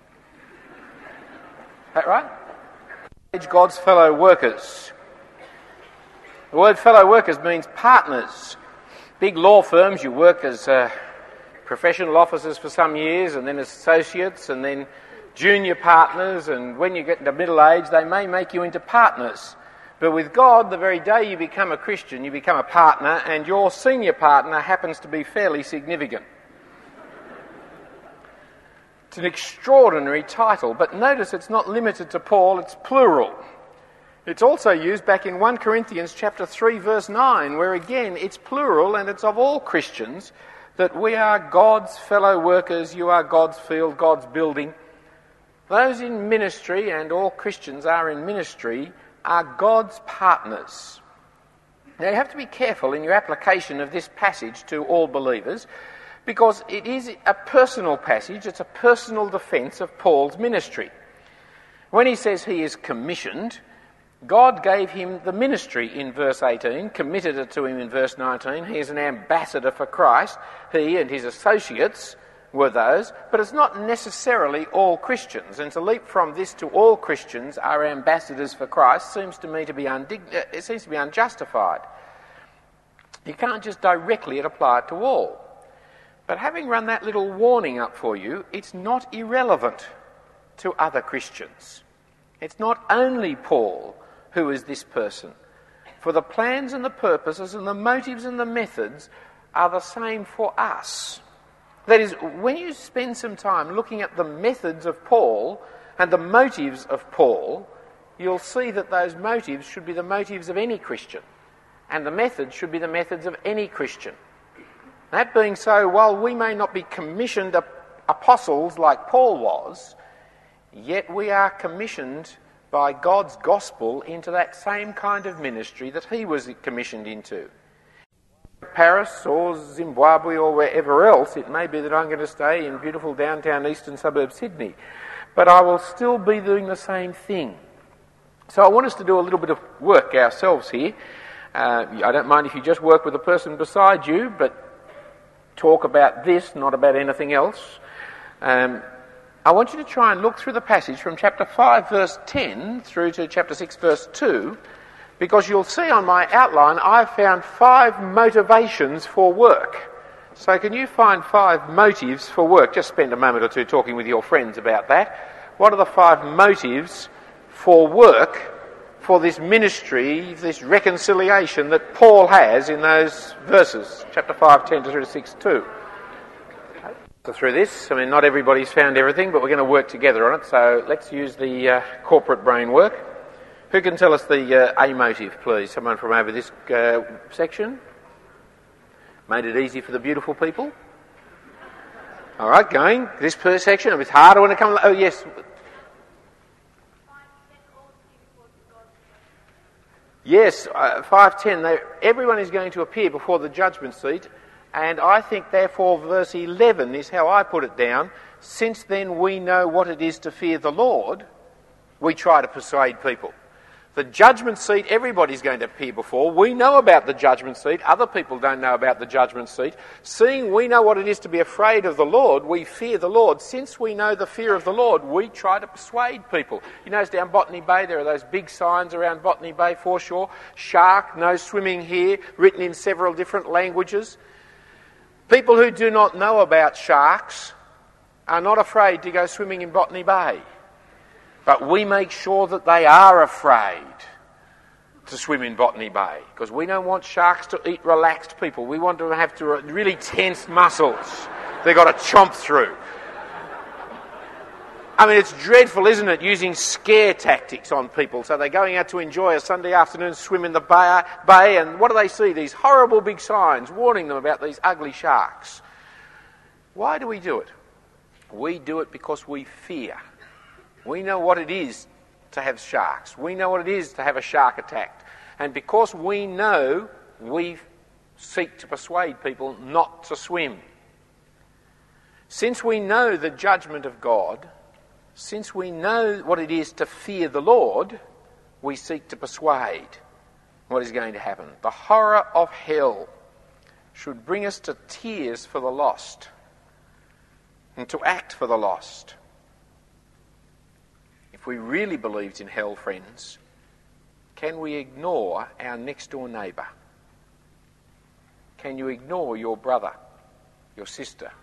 Is that right? God's fellow workers. The word fellow workers means partners. Big law firms, you work as professional officers for some years and then as associates and then junior partners, and when you get into middle age they may make you into partners. But with God, the very day you become a Christian, you become a partner, and your senior partner happens to be fairly significant. It's an extraordinary title, but notice it's not limited to Paul, it's plural. It's also used back in 1 Corinthians chapter 3 verse 9, where again it's plural and it's of all Christians, that we are God's fellow workers, you are God's field, God's building. Those in ministry, and all Christians are in ministry, are God's partners. Now you have to be careful in your application of this passage to all believers, because it is a personal passage, it's a personal defence of Paul's ministry. When he says he is commissioned, God gave him the ministry in verse 18, committed it to him in verse 19. He is an ambassador for Christ. He and his associates were those, but it's not necessarily all Christians. And to leap from this to all Christians are ambassadors for Christ seems to me to be unjustified. You can't just directly apply it to all. But having run that little warning up for you, it's not irrelevant to other Christians. It's not only Paul who is this person. For the plans and the purposes and the motives and the methods are the same for us. That is, when you spend some time looking at the methods of Paul and the motives of Paul, you'll see that those motives should be the motives of any Christian. and the methods should be the methods of any Christian. That being so, while we may not be commissioned apostles like Paul was, yet we are commissioned by God's gospel into that same kind of ministry that he was commissioned into. Paris or Zimbabwe or wherever else, it may be that I'm going to stay in beautiful downtown eastern suburb Sydney, but I will still be doing the same thing. So I want us to do a little bit of work ourselves here. I don't mind if you just work with the person beside you, but talk about this, not about anything else. I want you to try and look through the passage from chapter 5 verse 10 through to chapter 6 verse 2, because you'll see on my outline I've found 5 motivations for work. So can you find 5 motives for work? Just spend a moment or two talking with your friends about that. What are the 5 motives for work, for this ministry, this reconciliation that Paul has in those verses, chapter 5, 10 to 6, 2. So through this, not everybody's found everything, but we're going to work together on it, so let's use the corporate brain work. Who can tell us the A motive, please? Someone from over this section? Made it easy for the beautiful people? All right, going. This per section, it's harder when it comes... Oh, yes. Yes, 5:10, everyone is going to appear before the judgment seat, and I think therefore verse 11 is how I put it down. Since then we know what it is to fear the Lord, we try to persuade people. The judgment seat, everybody's going to appear before. We know about the judgment seat. Other people don't know about the judgment seat. Seeing we know what it is to be afraid of the Lord, we fear the Lord. Since we know the fear of the Lord, we try to persuade people. You notice down Botany Bay, there are those big signs around Botany Bay foreshore. Shark, no swimming here, written in several different languages. People who do not know about sharks are not afraid to go swimming in Botany Bay. But we make sure that they are afraid to swim in Botany Bay, because we don't want sharks to eat relaxed people. We want them to have really tense muscles they've got to chomp through. It's dreadful, isn't it, using scare tactics on people. So they're going out to enjoy a Sunday afternoon swim in the bay, and what do they see? These horrible big signs warning them about these ugly sharks. Why do we do it? We do it because we fear. We know what it is to have sharks. We know what it is to have a shark attacked. And because we know, we seek to persuade people not to swim. Since we know the judgment of God, since we know what it is to fear the Lord, we seek to persuade what is going to happen. The horror of hell should bring us to tears for the lost and to act for the lost. If we really believed in hell, friends, can we ignore our next door neighbour? Can you ignore your brother, your sister,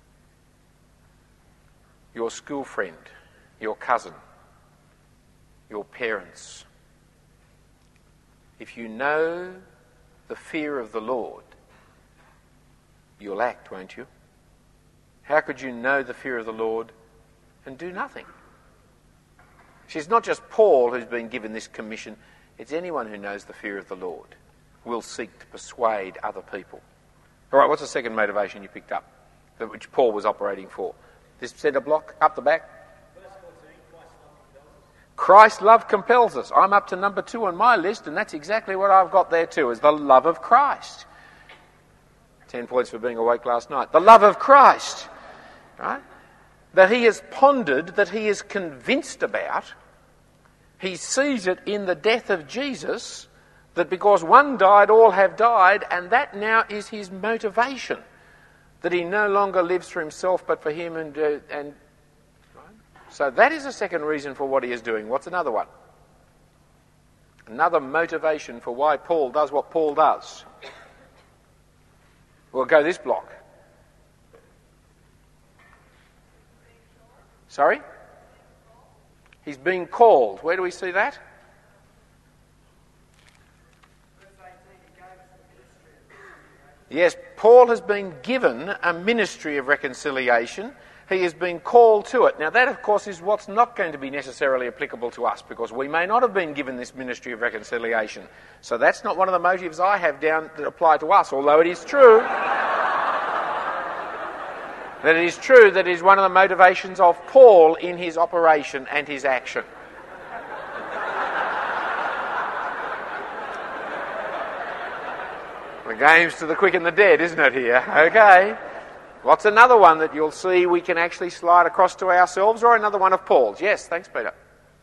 your school friend, your cousin, your parents? If you know the fear of the Lord, you'll act, won't you? How could you know the fear of the Lord and do nothing? It's not just Paul who's been given this commission. It's anyone who knows the fear of the Lord will seek to persuade other people. All right, what's the second motivation you picked up, which Paul was operating for? This centre block, up the back. Verse 14, Christ's love compels us. I'm up to number 2 on my list, and that's exactly what I've got there too, is the love of Christ. 10 points for being awake last night. The love of Christ, right? That he has pondered, that he is convinced about. He sees it in the death of Jesus, that because one died, all have died, and that now is his motivation. That he no longer lives for himself, but for him. And right? So that is a second reason for what he is doing. What's another one? Another motivation for why Paul does what Paul does. We'll go this block. Sorry? He's being called. Where do we see that? Yes, Paul has been given a ministry of reconciliation, He has been called to it. Now that, of course, is what's not going to be necessarily applicable to us, because we may not have been given this ministry of reconciliation. So that's not one of the motives I have down that apply to us, although it is true that it is one of the motivations of Paul in his operation and his action. The game's to the quick and the dead, isn't it here? Okay. What's another one that you'll see we can actually slide across to ourselves, or another one of Paul's? Yes, thanks, Peter.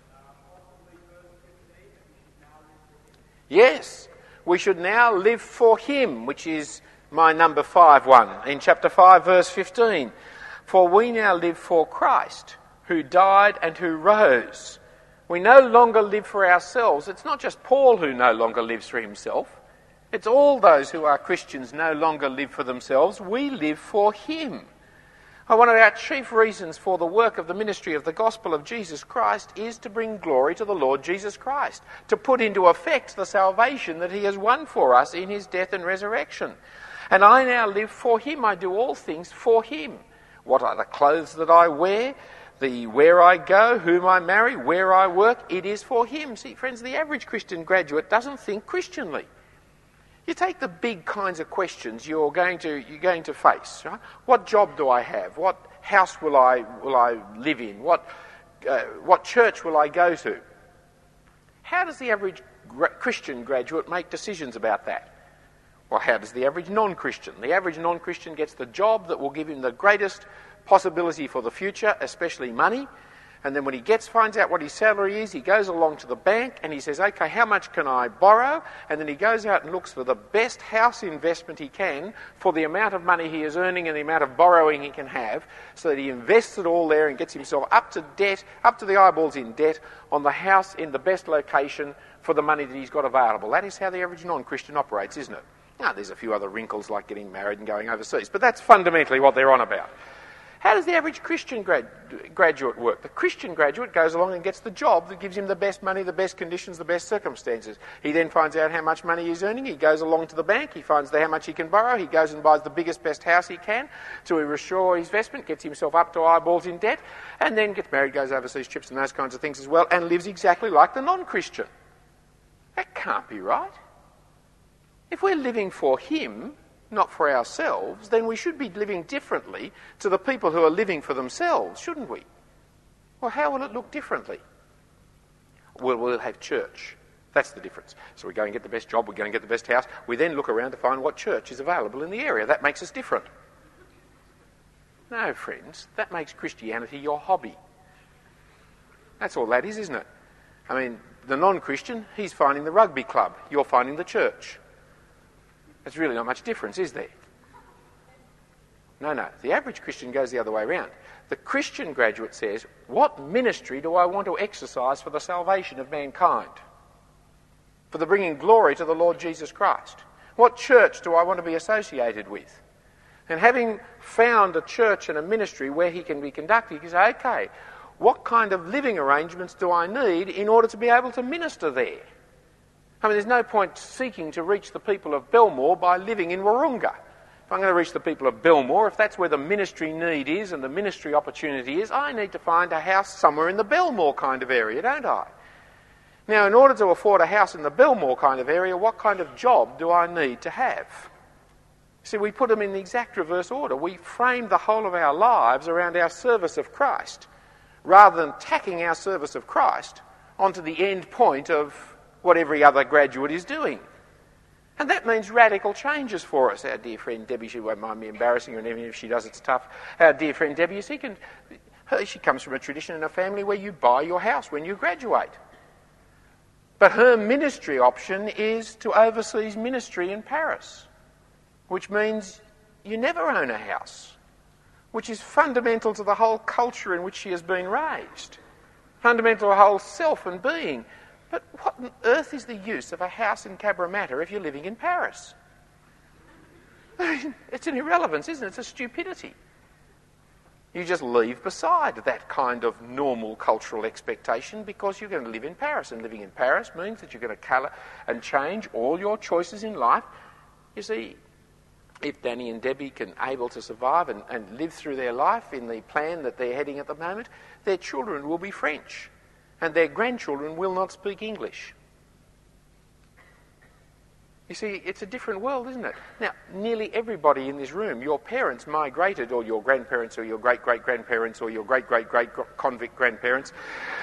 Yes, we should now live for him, which is my number 5 one, in chapter 5, verse 15. For we now live for Christ, who died and who rose. We no longer live for ourselves. It's not just Paul who no longer lives for himself. It's all those who are Christians no longer live for themselves. We live for him. One of our chief reasons for the work of the ministry of the gospel of Jesus Christ is to bring glory to the Lord Jesus Christ, to put into effect the salvation that he has won for us in his death and resurrection. And I now live for him. I do all things for him. What are the clothes that I wear? Where I go, whom I marry, where I work, it is for him. See, friends, the average Christian graduate doesn't think Christianly. You take the big kinds of questions you're going to face. Right? What job do I have? What house will I live in? What church will I go to? How does the average Christian graduate make decisions about that? Well, how does the average non-Christian? The average non-Christian gets the job that will give him the greatest possibility for the future, especially money. And then when he finds out what his salary is, he goes along to the bank and he says, okay, how much can I borrow? And then he goes out and looks for the best house investment he can for the amount of money he is earning and the amount of borrowing he can have, so that he invests it all there and gets himself up to the eyeballs in debt on the house in the best location for the money that he's got available. That is how the average non-Christian operates, isn't it? Now, there's a few other wrinkles like getting married and going overseas, but that's fundamentally what they're on about. How does the average Christian graduate work? The Christian graduate goes along and gets the job that gives him the best money, the best conditions, the best circumstances. He then finds out how much money he's earning. He goes along to the bank. He finds out how much he can borrow. He goes and buys the biggest, best house he can to assure his investment, gets himself up to eyeballs in debt, and then gets married, goes overseas trips and those kinds of things as well, and lives exactly like the non-Christian. That can't be right. If we're living for him, not for ourselves, then we should be living differently to the people who are living for themselves, shouldn't we? Well, how will it look differently? Well, we'll have church. That's the difference. So we go and get the best job, we go and get the best house, we then look around to find what church is available in the area. That makes us different. No, friends, that makes Christianity your hobby. That's all that is, isn't it? I mean, the non-Christian, he's finding the rugby club, you're finding the church. There's really not much difference, is there? No. The average Christian goes the other way around. The Christian graduate says, what ministry do I want to exercise for the salvation of mankind? For the bringing glory to the Lord Jesus Christ? What church do I want to be associated with? And having found a church and a ministry where he can be conducted, he can say, okay, what kind of living arrangements do I need in order to be able to minister there? I mean, there's no point seeking to reach the people of Belmore by living in Wahroonga. If I'm going to reach the people of Belmore, if that's where the ministry need is and the ministry opportunity is, I need to find a house somewhere in the Belmore kind of area, don't I? Now, in order to afford a house in the Belmore kind of area, what kind of job do I need to have? See, we put them in the exact reverse order. We frame the whole of our lives around our service of Christ, rather than tacking our service of Christ onto the end point of what every other graduate is doing. And that means radical changes for us. Our dear friend Debbie, she won't mind me embarrassing her, and even if she does, it's tough. Our dear friend Debbie, she comes from a tradition in a family where you buy your house when you graduate. But her ministry option is to overseas ministry in Paris, which means you never own a house, which is fundamental to the whole culture in which she has been raised, fundamental to her whole self and being. But what on earth is the use of a house in Cabramatta if you're living in Paris? It's an irrelevance, isn't it? It's a stupidity. You just leave beside that kind of normal cultural expectation because you're going to live in Paris. And living in Paris means that you're going to colour and change all your choices in life. You see, if Danny and Debbie can able to survive and live through their life in the plan that they're heading at the moment, their children will be French and their grandchildren will not speak English. You see, it's a different world, isn't it? Now, nearly everybody in this room, your parents migrated, or your grandparents, or your great-great-grandparents, or your great-great-great-convict grandparents.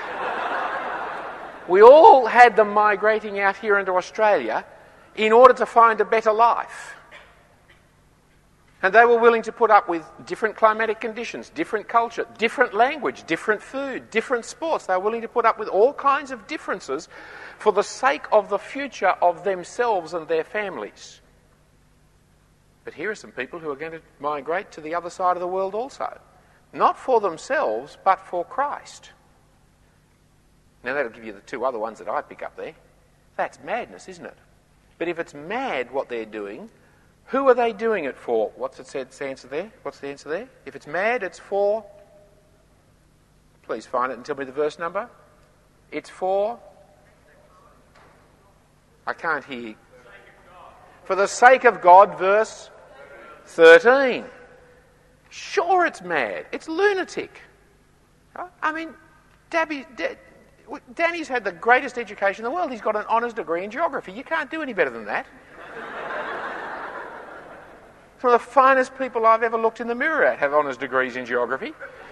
We all had them migrating out here into Australia in order to find a better life. And they were willing to put up with different climatic conditions, different culture, different language, different food, different sports. They were willing to put up with all kinds of differences for the sake of the future of themselves and their families. But here are some people who are going to migrate to the other side of the world also. Not for themselves, but for Christ. Now that'll give you the two other ones that I pick up there. That's madness, isn't it? But if it's mad what they're doing, who are they doing it for? What's the answer there? What's the answer there? If it's mad, it's for... Please find it and tell me the verse number. It's for... I can't hear you. For the sake of God, verse 13. Sure, it's mad. It's lunatic. I mean, Danny's had the greatest education in the world. He's got an honours degree in geography. You can't do any better than that. Some of the finest people I've ever looked in the mirror at have honours degrees in geography.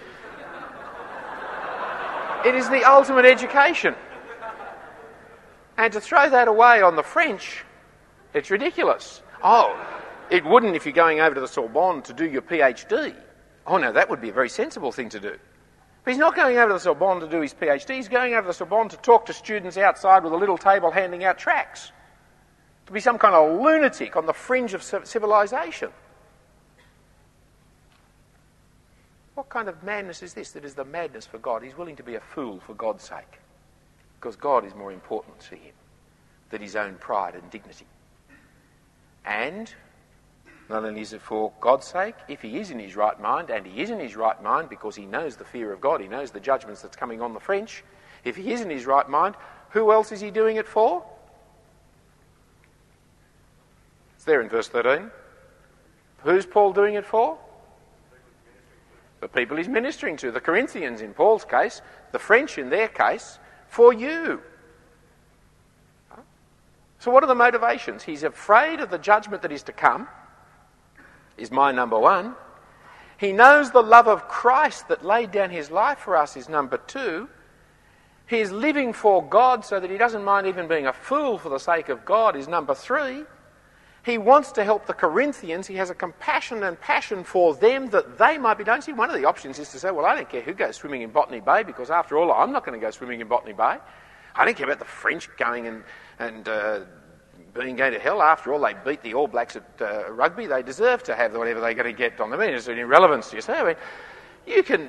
It is the ultimate education. And to throw that away on the French, it's ridiculous. Oh, it wouldn't if you're going over to the Sorbonne to do your PhD. Oh no, that would be a very sensible thing to do. But he's not going over to the Sorbonne to do his PhD, he's going over to the Sorbonne to talk to students outside with a little table handing out tracts. To be some kind of lunatic on the fringe of civilization. What kind of madness is this that is the madness for God? He's willing to be a fool for God's sake. Because God is more important to him than his own pride and dignity. And not only is it for God's sake, if he is in his right mind, and he is in his right mind because he knows the fear of God, he knows the judgments that's coming on the French, if he is in his right mind, who else is he doing it for? It's there in verse 13. Who's Paul doing it for? The people he's ministering to, the Corinthians in Paul's case, the French in their case, for you. So what are the motivations? He's afraid of the judgment that is to come, is my number one. He knows the love of Christ that laid down his life for us is number two. He is living for God so that he doesn't mind even being a fool for the sake of God is number three. He wants to help the Corinthians. He has a compassion and passion for them that they might be done. See, one of the options is to say, well, I don't care who goes swimming in Botany Bay because after all, I'm not going to go swimming in Botany Bay. I don't care about the French going and going to hell. After all, they beat the All Blacks at rugby. They deserve to have whatever they're going to get on them. I mean, it's an irrelevance to you. So, I mean, you can...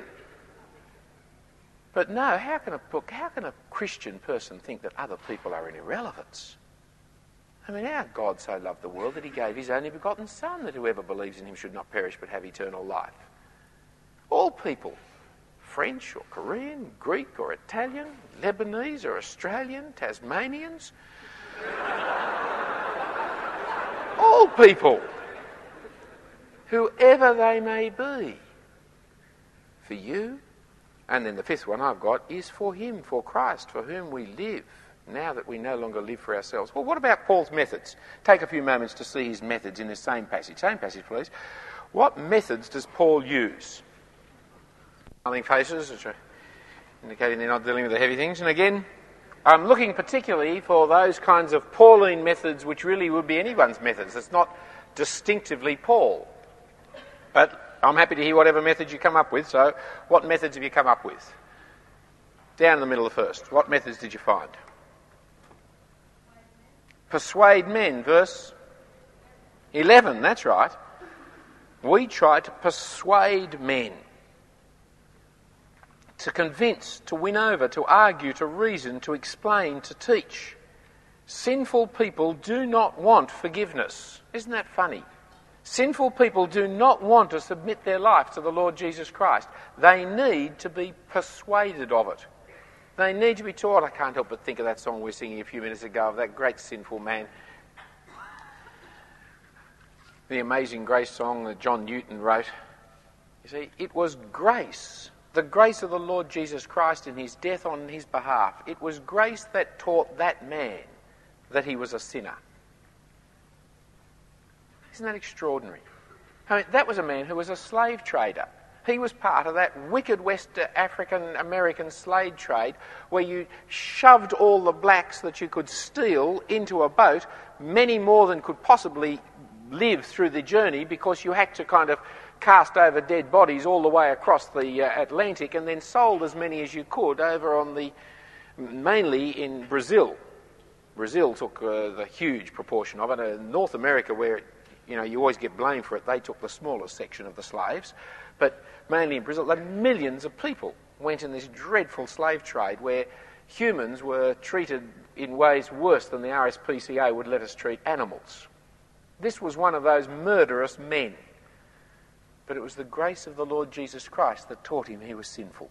But no, how can a Christian person think that other people are an irrelevance? I mean, our God so loved the world that he gave his only begotten Son, that whoever believes in him should not perish but have eternal life. All people, French or Korean, Greek or Italian, Lebanese or Australian, Tasmanians, all people, whoever they may be, for you. And then the fifth one I've got is for him, for Christ, for whom we live, now that we no longer live for ourselves. Well, what about Paul's methods? Take a few moments to see his methods in this same passage. Same passage, please. What methods does Paul use? Smiling faces, which are indicating they're not dealing with the heavy things. And again, I'm looking particularly for those kinds of Pauline methods which really would be anyone's methods. It's not distinctively Paul. But I'm happy to hear whatever methods you come up with. So what methods have you come up with? Down in the middle of the first. What methods did you find? Persuade men, verse 11, that's right. We try to persuade men, to convince, to win over, to argue, to reason, to explain, to teach. Sinful people do not want forgiveness. Isn't that funny? Sinful people do not want to submit their life to the Lord Jesus Christ. They need to be persuaded of it. They need to be taught. I can't help but think of that song we were singing a few minutes ago of that great sinful man. the Amazing Grace song that John Newton wrote. You see, it was grace, the grace of the Lord Jesus Christ in his death on his behalf. It was grace that taught that man that he was a sinner. Isn't that extraordinary? I mean, that was a man who was a slave trader. He was part of that wicked West African American slave trade where you shoved all the blacks that you could steal into a boat, many more than could possibly live through the journey, because you had to kind of cast over dead bodies all the way across the Atlantic, and then sold as many as you could over on mainly in Brazil. Brazil took the huge proportion of it. North America, where you always get blamed for it, they took the smallest section of the slaves. But mainly in Brazil, millions of people went in this dreadful slave trade where humans were treated in ways worse than the RSPCA would let us treat animals. This was one of those murderous men. But it was the grace of the Lord Jesus Christ that taught him he was sinful.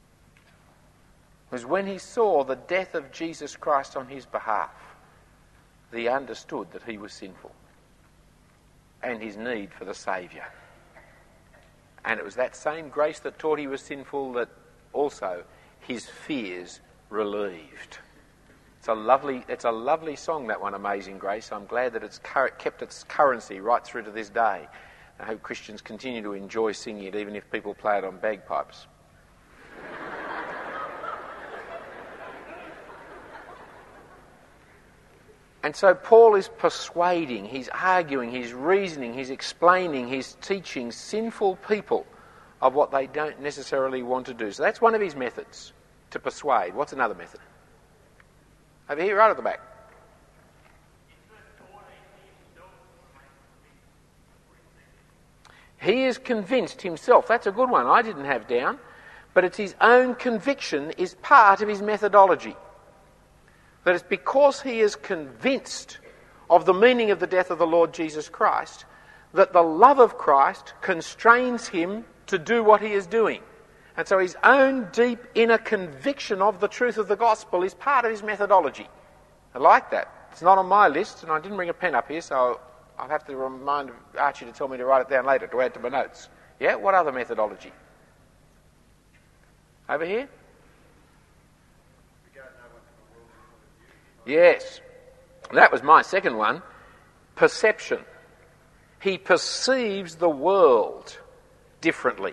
It was when he saw the death of Jesus Christ on his behalf that he understood that he was sinful and his need for the Saviour. And it was that same grace that taught he was sinful that also his fears relieved. It's a lovely song, that one, Amazing Grace. I'm glad that it's kept its currency right through to this day. I hope Christians continue to enjoy singing it, even if people play it on bagpipes. And so Paul is persuading, he's arguing, he's reasoning, he's explaining, he's teaching sinful people of what they don't necessarily want to do. So that's one of his methods, to persuade. What's another method? Over here, right at the back. He is convinced himself. That's a good one. I didn't have down. But it's his own conviction is part of his methodology. That it's because he is convinced of the meaning of the death of the Lord Jesus Christ that the love of Christ constrains him to do what he is doing. And so his own deep inner conviction of the truth of the gospel is part of his methodology. I like that. It's not on my list, and I didn't bring a pen up here, so I'll have to remind Archie to tell me to write it down later, to add to my notes. Yeah, what other methodology? Over here? Yes. That was my second one. Perception. He perceives the world differently.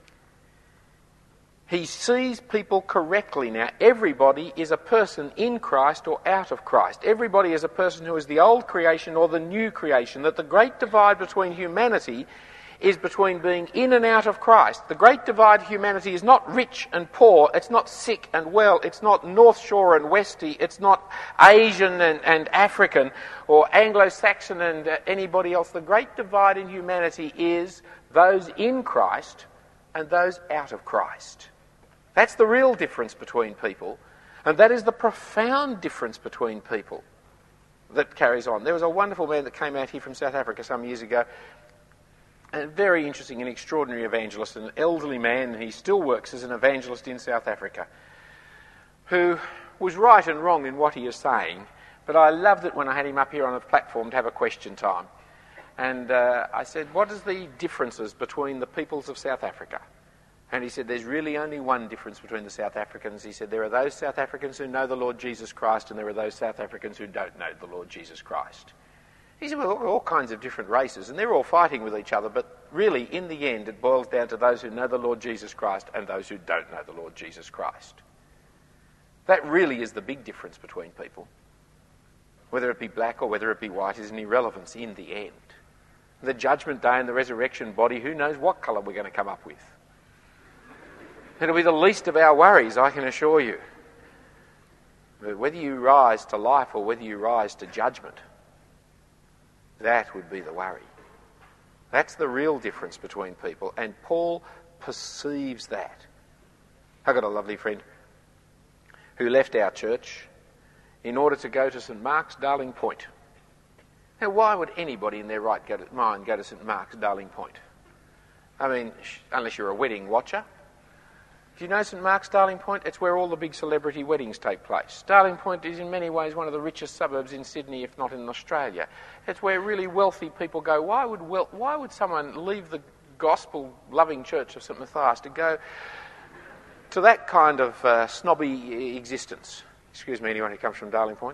He sees people correctly. Now, everybody is a person in Christ or out of Christ. Everybody is a person who is the old creation or the new creation. That the great divide between humanity is between being in and out of Christ. The great divide of humanity is not rich and poor, it's not sick and well, it's not North Shore and Westie, it's not Asian and African or Anglo-Saxon and anybody else. The great divide in humanity is those in Christ and those out of Christ. That's the real difference between people, and that is the profound difference between people that carries on. There was a wonderful man that came out here from South Africa some years ago, a very interesting and extraordinary evangelist, an elderly man. He still works as an evangelist in South Africa, who was right and wrong in what he is saying, but I loved it when I had him up here on a platform to have a question time. And I said, what is the differences between the peoples of South Africa? And he said, there's really only one difference between the South Africans. He said, there are those South Africans who know the Lord Jesus Christ, and there are those South Africans who don't know the Lord Jesus Christ. He said, well, all kinds of different races, and they're all fighting with each other, but really, in the end, it boils down to those who know the Lord Jesus Christ and those who don't know the Lord Jesus Christ. That really is the big difference between people. Whether it be black or whether it be white is an irrelevance in the end. The judgment day and the resurrection body, who knows what colour we're going to come up with. It'll be the least of our worries, I can assure you. But whether you rise to life or whether you rise to judgment, that would be the worry. That's the real difference between people, and Paul perceives that. I've got a lovely friend who left our church in order to go to St Mark's, Darling Point. Now, why would anybody in their right mind go to St Mark's, Darling Point? I mean, unless you're a wedding watcher. Do you know St Mark's, Darling Point? It's where all the big celebrity weddings take place. Darling Point is in many ways one of the richest suburbs in Sydney, if not in Australia. It's where really wealthy people go. Why would someone leave the gospel-loving church of St Matthias to go to that kind of snobby existence? Excuse me, anyone who comes from Darling Point.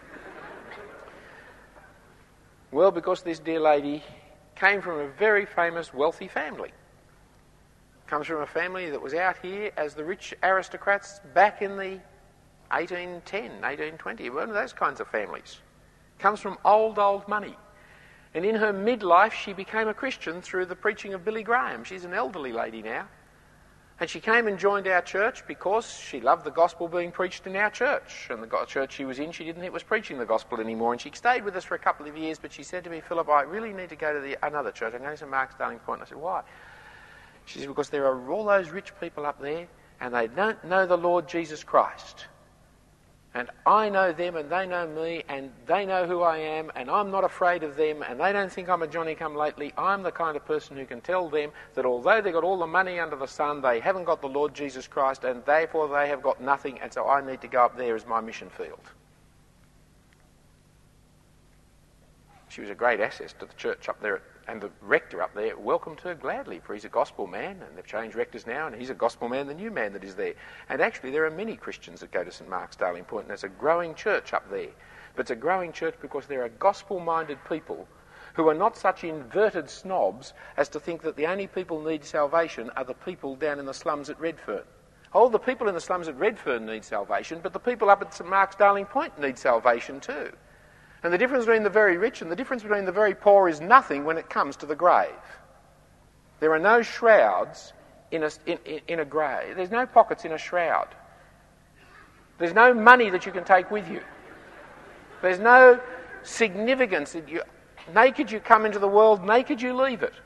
Well, because this dear lady came from a very famous wealthy family. Comes from a family that was out here as the rich aristocrats back in the 1810, 1820, one of those kinds of families. Comes from old money. And in her midlife, she became a Christian through the preaching of Billy Graham. She's an elderly lady now. And she came and joined our church because she loved the gospel being preached in our church. And the church she was in, she didn't think was preaching the gospel anymore. And she stayed with us for a couple of years, but she said to me, Philip, I really need to go to another church. I'm going to St Mark's, Darling Point. And I said, why? She said, because there are all those rich people up there and they don't know the Lord Jesus Christ. And I know them and they know me and they know who I am and I'm not afraid of them and they don't think I'm a Johnny-come-lately. I'm the kind of person who can tell them that although they've got all the money under the sun, they haven't got the Lord Jesus Christ and therefore they have got nothing, and so I need to go up there as my mission field. She was a great asset to the church up there, and the rector up there welcomed her gladly, for he's a gospel man, and they've changed rectors now, and he's a gospel man, the new man that is there. And actually there are many Christians that go to St Mark's, Darling Point, and there's a growing church up there. But it's a growing church because there are gospel-minded people who are not such inverted snobs as to think that the only people who need salvation are the people down in the slums at Redfern. Oh, the people in the slums at Redfern need salvation, but the people up at St Mark's, Darling Point need salvation too. And the difference between the very rich and the difference between the very poor is nothing when it comes to the grave. There are no shrouds in a grave. There's no pockets in a shroud. There's no money that you can take with you. There's no significance. Naked you come into the world, naked you leave it.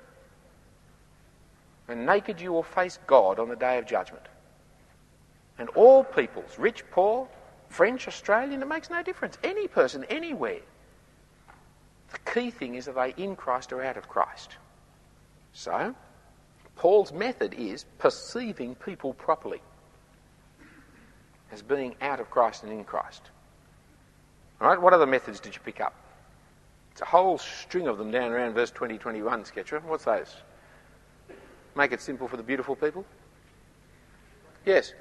And naked you will face God on the day of judgment. And all peoples, rich, poor, French, Australian, it makes no difference. Any person, anywhere. The key thing is, are they in Christ or out of Christ? So, Paul's method is perceiving people properly as being out of Christ and in Christ. All right, what other methods did you pick up? It's a whole string of them down around verse 20, 21, Sketcher. What's those? Make it simple for the beautiful people. Yes?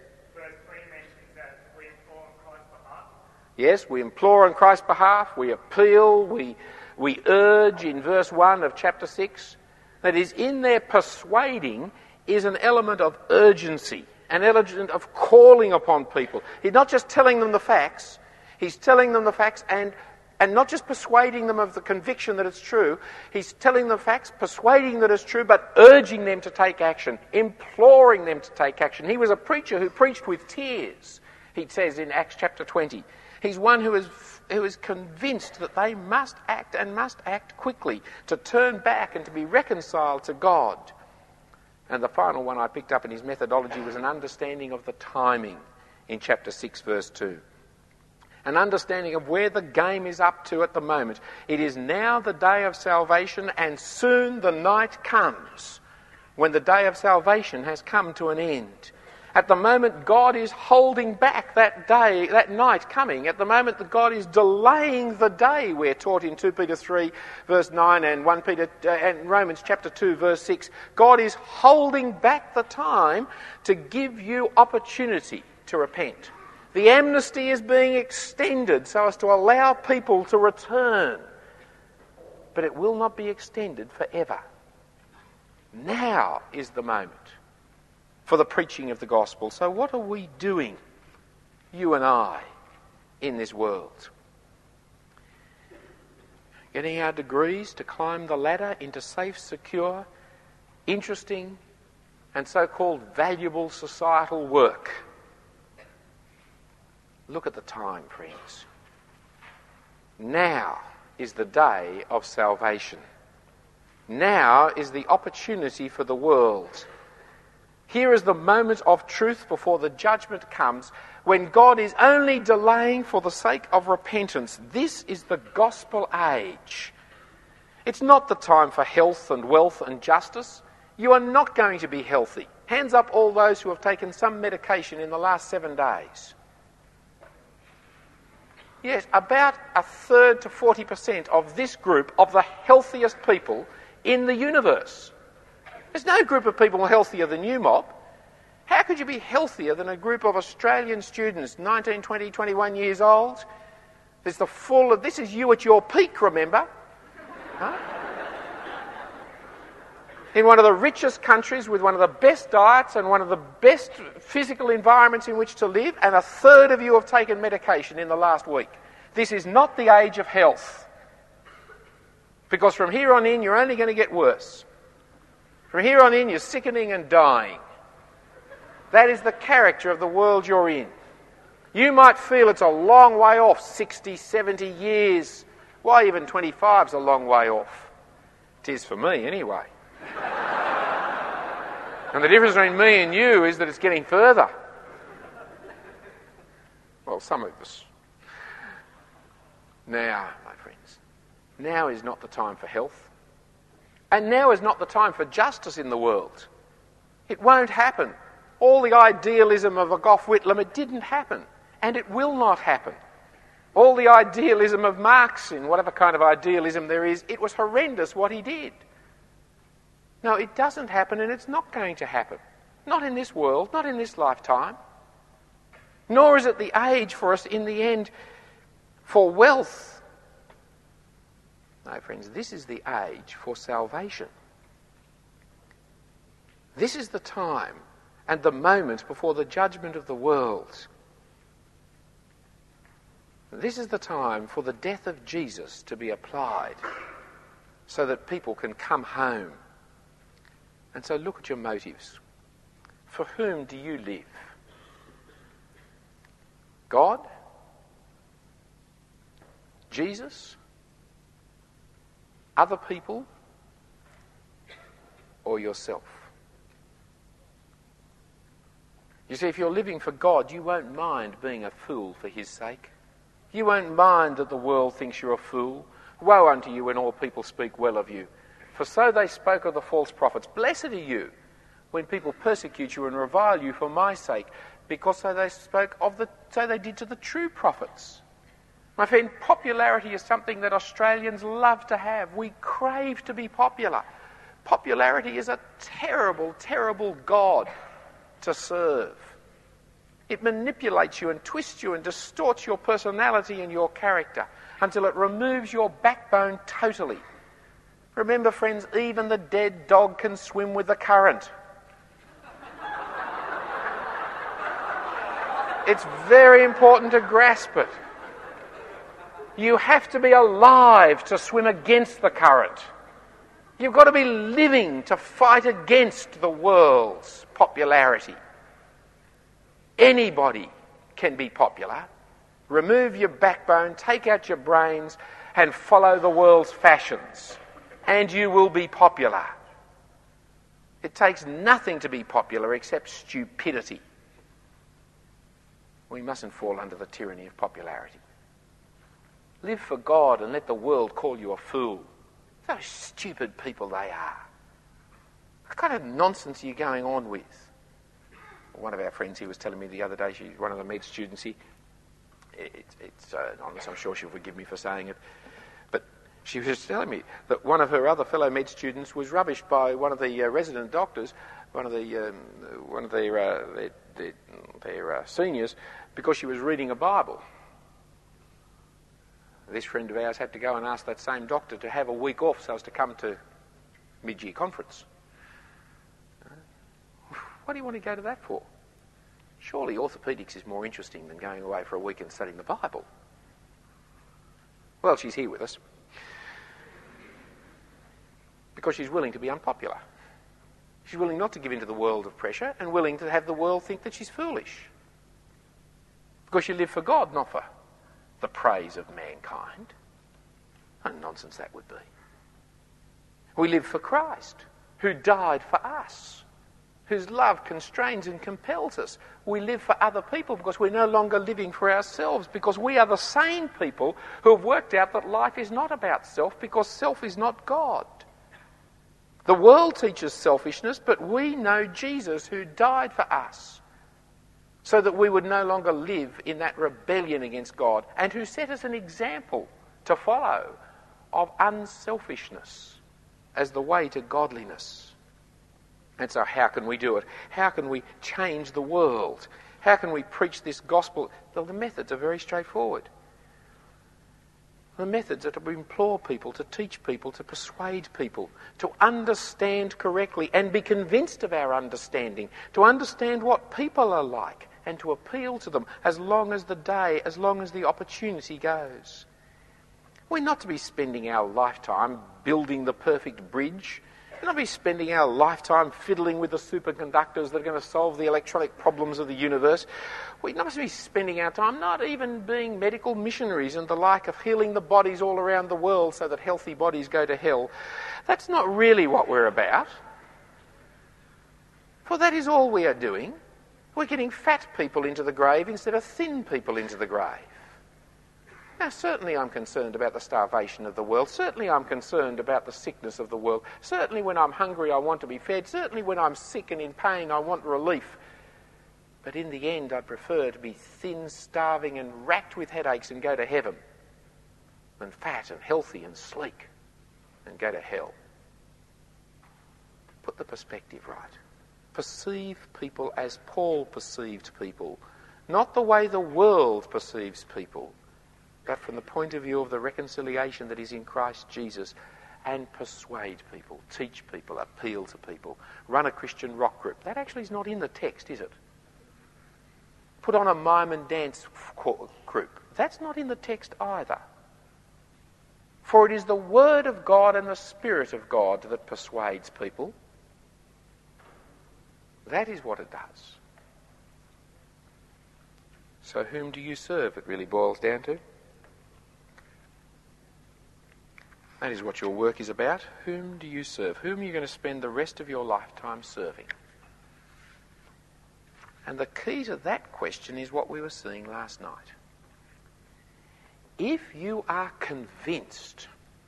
Yes, we implore on Christ's behalf, we appeal, we urge in verse 1 of chapter 6. That is, in their persuading is an element of urgency, an element of calling upon people. He's not just telling them the facts, he's telling them the facts and not just persuading them of the conviction that it's true. He's telling them facts, persuading that it's true, but urging them to take action, imploring them to take action. He was a preacher who preached with tears, he says in Acts chapter 20. He's one who is convinced that they must act quickly, to turn back and to be reconciled to God. And the final one I picked up in his methodology was an understanding of the timing in chapter 6, verse 2. An understanding of where the game is up to at the moment. It is now the day of salvation, and soon the night comes when the day of salvation has come to an end. At the moment, God is holding back that day, that night coming. At the moment that God is delaying the day, we're taught in 2 Peter 3, verse 9, and 1 Peter and Romans chapter 2, verse 6. God is holding back the time to give you opportunity to repent. The amnesty is being extended so as to allow people to return. But it will not be extended forever. Now is the moment for the preaching of the gospel. So what are we doing, you and I, in this world? Getting our degrees to climb the ladder into safe, secure, interesting, and so-called valuable societal work. Look at the time, friends. Now is the day of salvation. Now is the opportunity for the world. Here is the moment of truth before the judgment comes, when God is only delaying for the sake of repentance. This is the gospel age. It's not the time for health and wealth and justice. You are not going to be healthy. Hands up all those who have taken some medication in the last 7 days. Yes, about a third to 40% of this group of the healthiest people in the universe. There's no group of people healthier than you, mob. How could you be healthier than a group of Australian students, 19, 20, 21 years old? This is you at your peak, remember? Huh? In one of the richest countries with one of the best diets and one of the best physical environments in which to live, and a third of you have taken medication in the last week. This is not the age of health. Because from here on in, you're only going to get worse. From here on in, you're sickening and dying. That is the character of the world you're in. You might feel it's a long way off, 60, 70 years. Why, even 25's a long way off. It is for me, anyway. And the difference between me and you is that it's getting further. Well, some of us. Now, my friends, now is not the time for health. And now is not the time for justice in the world. It won't happen. All the idealism of a Gough Whitlam, it didn't happen. And it will not happen. All the idealism of Marx, in whatever kind of idealism there is, it was horrendous what he did. No, it doesn't happen, and it's not going to happen. Not in this world, not in this lifetime. Nor is it the age for us in the end for wealth. No, friends, this is the age for salvation. This is the time and the moment before the judgment of the world. This is the time for the death of Jesus to be applied so that people can come home. And so look at your motives. For whom do you live? God? Jesus? Other people? Or yourself? You see, if you're living for God, you won't mind being a fool for his sake. You won't mind that the world thinks you're a fool. Woe unto you when all people speak well of you. For so they spoke of the false prophets. Blessed are you when people persecute you and revile you for my sake, because so they did to the true prophets. My friend, popularity is something that Australians love to have. We crave to be popular. Popularity is a terrible, terrible god to serve. It manipulates you and twists you and distorts your personality and your character until it removes your backbone totally. Remember, friends, even the dead dog can swim with the current. It's very important to grasp it. You have to be alive to swim against the current. You've got to be living to fight against the world's popularity. Anybody can be popular. Remove your backbone, take out your brains, and follow the world's fashions, and you will be popular. It takes nothing to be popular except stupidity. We mustn't fall under the tyranny of popularity. Live for God and let the world call you a fool. Those stupid people they are. What kind of nonsense are you going on with? One of our friends here was telling me the other day, she's one of the med students here. I'm sure she'll forgive me for saying it, but she was telling me that one of her other fellow med students was rubbished by one of the resident doctors, one of their seniors, because she was reading a Bible. This friend of ours had to go and ask that same doctor to have a week off so as to come to mid-year conference. What do you want to go to that for? Surely orthopaedics is more interesting than going away for a week and studying the Bible. Well, she's here with us because she's willing to be unpopular. She's willing not to give in to the world of pressure and willing to have the world think that she's foolish. Because you live for God, not for the praise of mankind. What nonsense that would be. We live for Christ, who died for us, whose love constrains and compels us. We live for other people because we're no longer living for ourselves, because we are the sane people who have worked out that life is not about self, because self is not God. The world teaches selfishness, but we know Jesus who died for us so that we would no longer live in that rebellion against God, and who set us an example to follow of unselfishness as the way to godliness. And so how can we do it? How can we change the world? How can we preach this gospel? Well, the methods are very straightforward. The methods are to implore people, to teach people, to persuade people, to understand correctly and be convinced of our understanding, to understand what people are like and to appeal to them as long as the opportunity goes. We're not to be spending our lifetime building the perfect bridge. We're not to be spending our lifetime fiddling with the superconductors that are going to solve the electronic problems of the universe. We're not to be spending our time not even being medical missionaries and the like of healing the bodies all around the world so that healthy bodies go to hell. That's not really what we're about. For that is all we are doing. We're getting fat people into the grave instead of thin people into the grave. Now, certainly I'm concerned about the starvation of the world. Certainly I'm concerned about the sickness of the world. Certainly when I'm hungry I want to be fed. Certainly when I'm sick and in pain I want relief. But in the end I'd prefer to be thin, starving and racked with headaches and go to heaven than fat and healthy and sleek and go to hell. Put the perspective right. Perceive people as Paul perceived people. Not the way the world perceives people, but from the point of view of the reconciliation that is in Christ Jesus, and persuade people, teach people, appeal to people, run a Christian rock group. That actually is not in the text, is it? Put on a mime and dance group. That's not in the text either. For it is the Word of God and the Spirit of God that persuades people. That is what it does. So whom do you serve, it really boils down to? That is what your work is about. Whom do you serve? Whom are you going to spend the rest of your lifetime serving? And the key to that question is what we were seeing last night. If you are convinced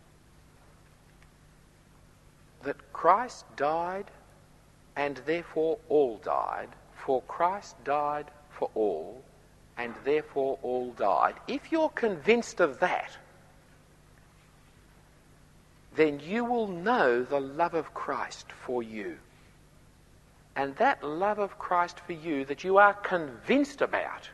that Christ died and therefore all died, for Christ died for all and therefore all died, if you're convinced of that, then you will know the love of Christ for you. And that love of Christ for you that you are convinced about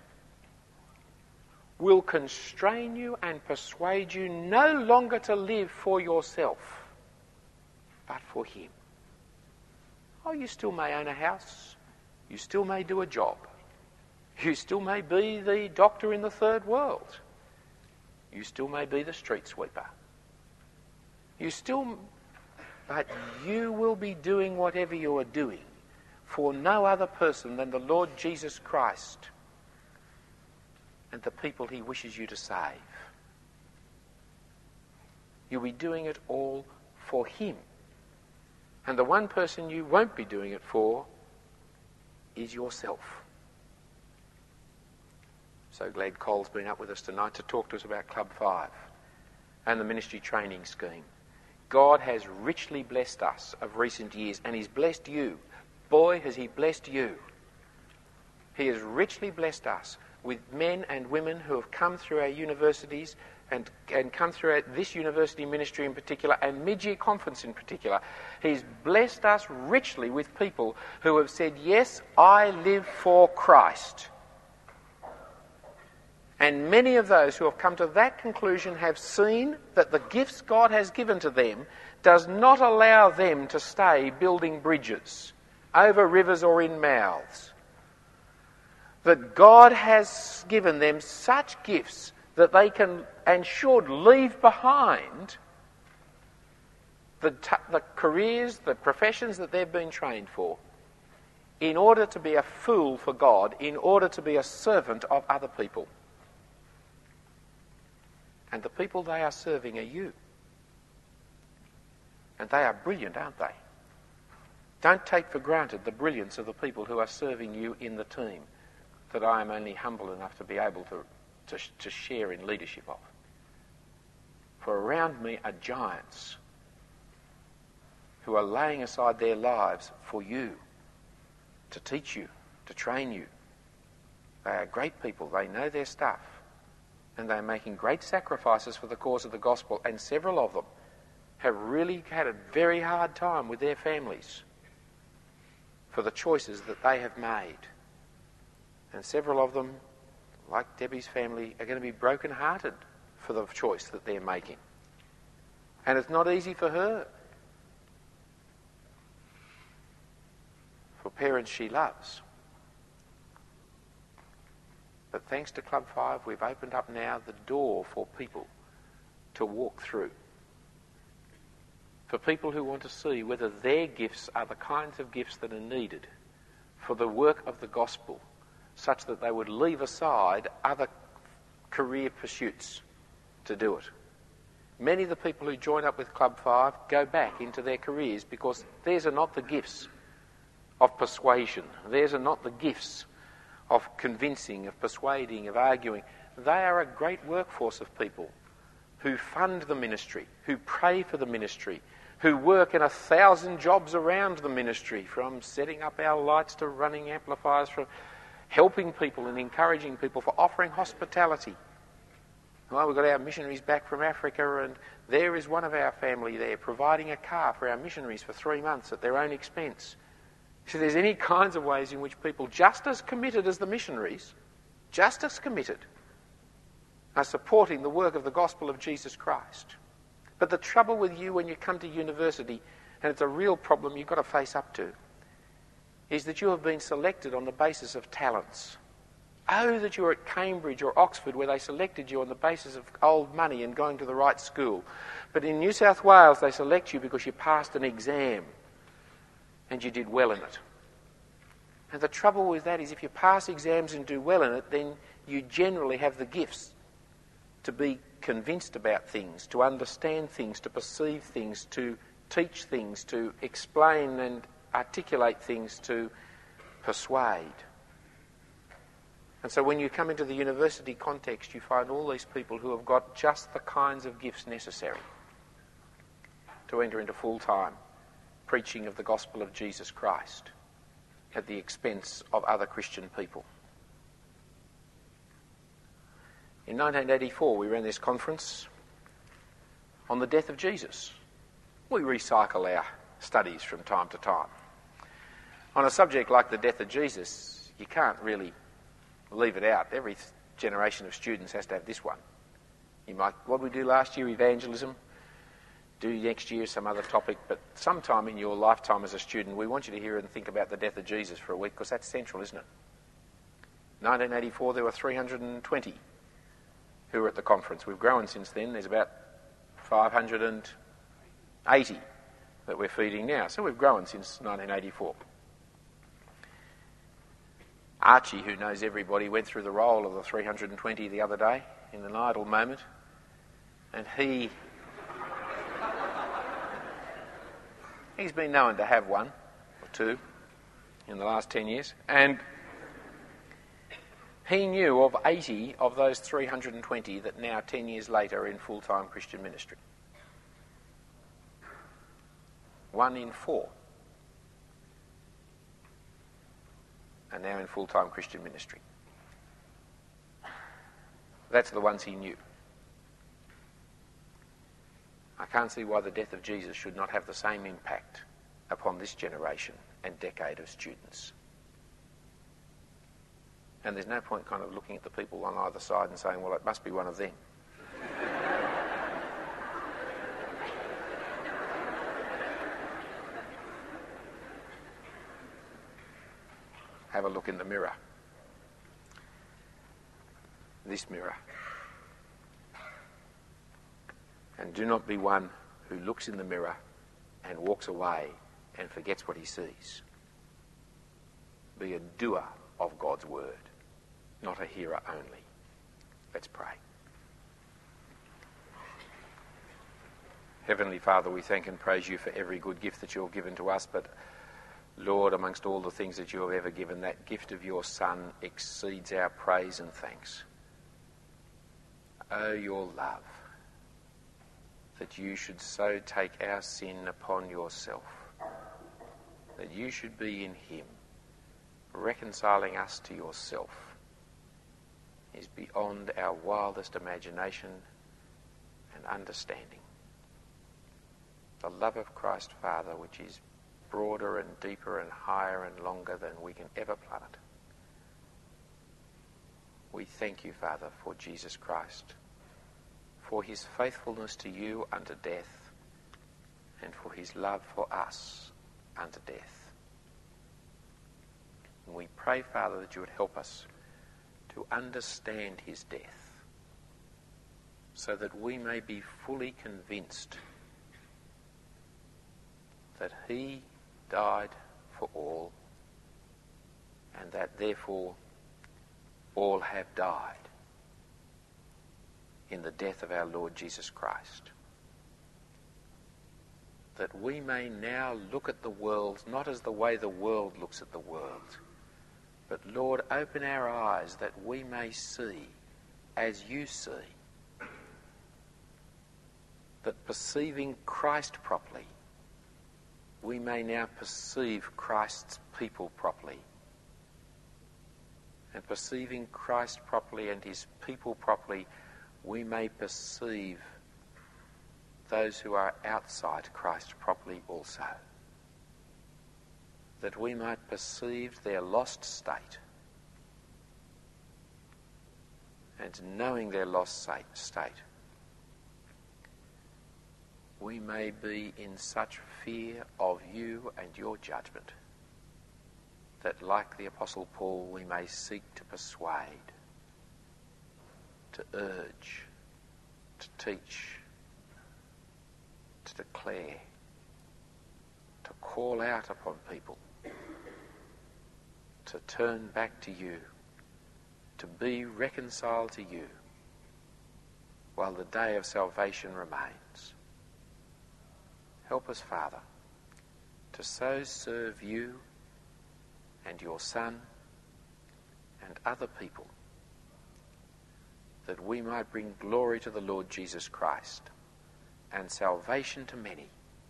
will constrain you and persuade you no longer to live for yourself, but for Him. Oh, you still may own a house. You still may do a job. You still may be the doctor in the third world. You still may be the street sweeper. But you will be doing whatever you are doing for no other person than the Lord Jesus Christ and the people He wishes you to save. You'll be doing it all for Him. And the one person you won't be doing it for is yourself. So glad Cole's been up with us tonight to talk to us about Club 5 and the ministry training scheme. God has richly blessed us of recent years, and He's blessed you. Boy, has He blessed you. He has richly blessed us with men and women who have come through our universities and come through this university ministry in particular, and mid-year conference in particular. He's blessed us richly with people who have said, yes, I live for Christ. And many of those who have come to that conclusion have seen that the gifts God has given to them does not allow them to stay building bridges over rivers or in mouths. That God has given them such gifts that they can and should leave behind the careers, the professions that they've been trained for, in order to be a fool for God, in order to be a servant of other people. And the people they are serving are you. And they are brilliant, aren't they? Don't take for granted the brilliance of the people who are serving you in the team that I am only humble enough to be able to share in leadership of. For around me are giants who are laying aside their lives for you, to teach you, to train you. They are great people. They know their stuff. And they're making great sacrifices for the cause of the gospel. And several of them have really had a very hard time with their families for the choices that they have made. And several of them, like Debbie's family, are going to be broken-hearted for the choice that they're making. And it's not easy for her. For parents she loves. But thanks to Club 5, we've opened up now the door for people to walk through. For people who want to see whether their gifts are the kinds of gifts that are needed for the work of the gospel, such that they would leave aside other career pursuits to do it. Many of the people who join up with Club 5 go back into their careers because theirs are not the gifts of persuasion. Theirs are not the gifts of convincing, of persuading, of arguing. They are a great workforce of people who fund the ministry, who pray for the ministry, who work in 1,000 jobs around the ministry, from setting up our lights to running amplifiers, from helping people and encouraging people, for offering hospitality. Well, we've got our missionaries back from Africa, and there is one of our family there providing a car for our missionaries for 3 months at their own expense. So there's any kinds of ways in which people just as committed as the missionaries, just as committed, are supporting the work of the gospel of Jesus Christ. But the trouble with you when you come to university, and it's a real problem you've got to face up to, is that you have been selected on the basis of talents. Oh, that you were at Cambridge or Oxford where they selected you on the basis of old money and going to the right school. But in New South Wales they select you because you passed an exam and you did well in it. And the trouble with that is if you pass exams and do well in it, then you generally have the gifts to be convinced about things, to understand things, to perceive things, to teach things, to explain and articulate things, to persuade. And so when you come into the university context, you find all these people who have got just the kinds of gifts necessary to enter into full-time preaching of the gospel of Jesus Christ at the expense of other Christian people. In 1984, we ran this conference on the death of Jesus. We recycle our studies from time to time. On a subject like the death of Jesus, you can't really leave it out. Every generation of students has to have this one. You might, what did we do last year? Evangelism. Do next year some other topic, but sometime in your lifetime as a student, we want you to hear and think about the death of Jesus for a week, because that's central, isn't it? 1984, there were 320 who were at the conference. We've grown since then. There's about 580 that we're feeding now. So we've grown since 1984. Archie, who knows everybody, went through the roll of the 320 the other day in an idle moment, and he's been known to have one or two in the last 10 years, and he knew of 80 of those 320 that now, 10 years later, are in full-time Christian ministry. 1 in 4 are now in full-time Christian ministry. That's the ones he knew. I can't see why the death of Jesus should not have the same impact upon this generation and decade of students. And there's no point kind of looking at the people on either side and saying, well, it must be one of them. Have a look in the mirror. This mirror. And do not be one who looks in the mirror and walks away and forgets what he sees. Be a doer of God's word, not a hearer only. Let's pray. Heavenly Father, we thank and praise you for every good gift that you have given to us, but Lord, amongst all the things that you have ever given, that gift of your Son exceeds our praise and thanks. Oh, your love. that you should so take our sin upon yourself, that you should be in him, reconciling us to yourself, is beyond our wildest imagination and understanding. The love of Christ, Father, which is broader and deeper and higher and longer than we can ever plumb it. We thank you, Father, for Jesus Christ, for his faithfulness to you unto death, and for his love for us unto death. And we pray, Father, that you would help us to understand his death, so that we may be fully convinced that he died for all, and that therefore all have died in the death of our Lord Jesus Christ. That we may now look at the world not as the way the world looks at the world, but Lord, open our eyes that we may see as you see, that perceiving Christ properly, we may now perceive Christ's people properly. And perceiving Christ properly and his people properly, we may perceive those who are outside Christ properly also. That we might perceive their lost state. And knowing their lost state, we may be in such fear of you and your judgment that, like the Apostle Paul, we may seek to persuade, to urge, to teach, to declare, to call out upon people, to turn back to you, to be reconciled to you while the day of salvation remains. Help us, Father, to so serve you and your Son and other people, that we might bring glory to the Lord Jesus Christ and salvation to many,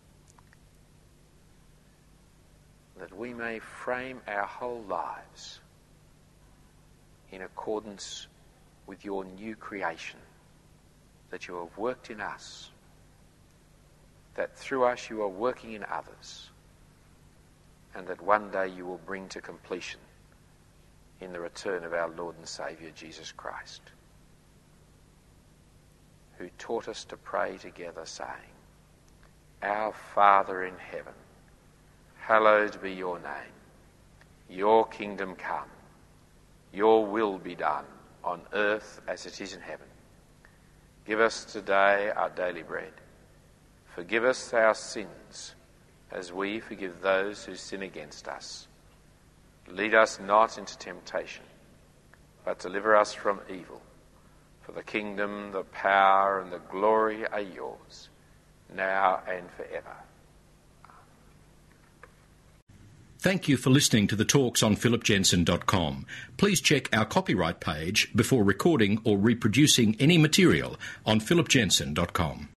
that we may frame our whole lives in accordance with your new creation that you have worked in us, that through us you are working in others, and that one day you will bring to completion in the return of our Lord and Saviour Jesus Christ, who taught us to pray together, saying, Our Father in heaven, hallowed be your name. Your kingdom come. Your will be done on earth as it is in heaven. Give us today our daily bread. Forgive us our sins, as we forgive those who sin against us. Lead us not into temptation, but deliver us from evil. For the kingdom, the power, and the glory are yours, now and forever. Thank you for listening to the talks on philipjensen.com. Please check our copyright page before recording or reproducing any material on philipjensen.com.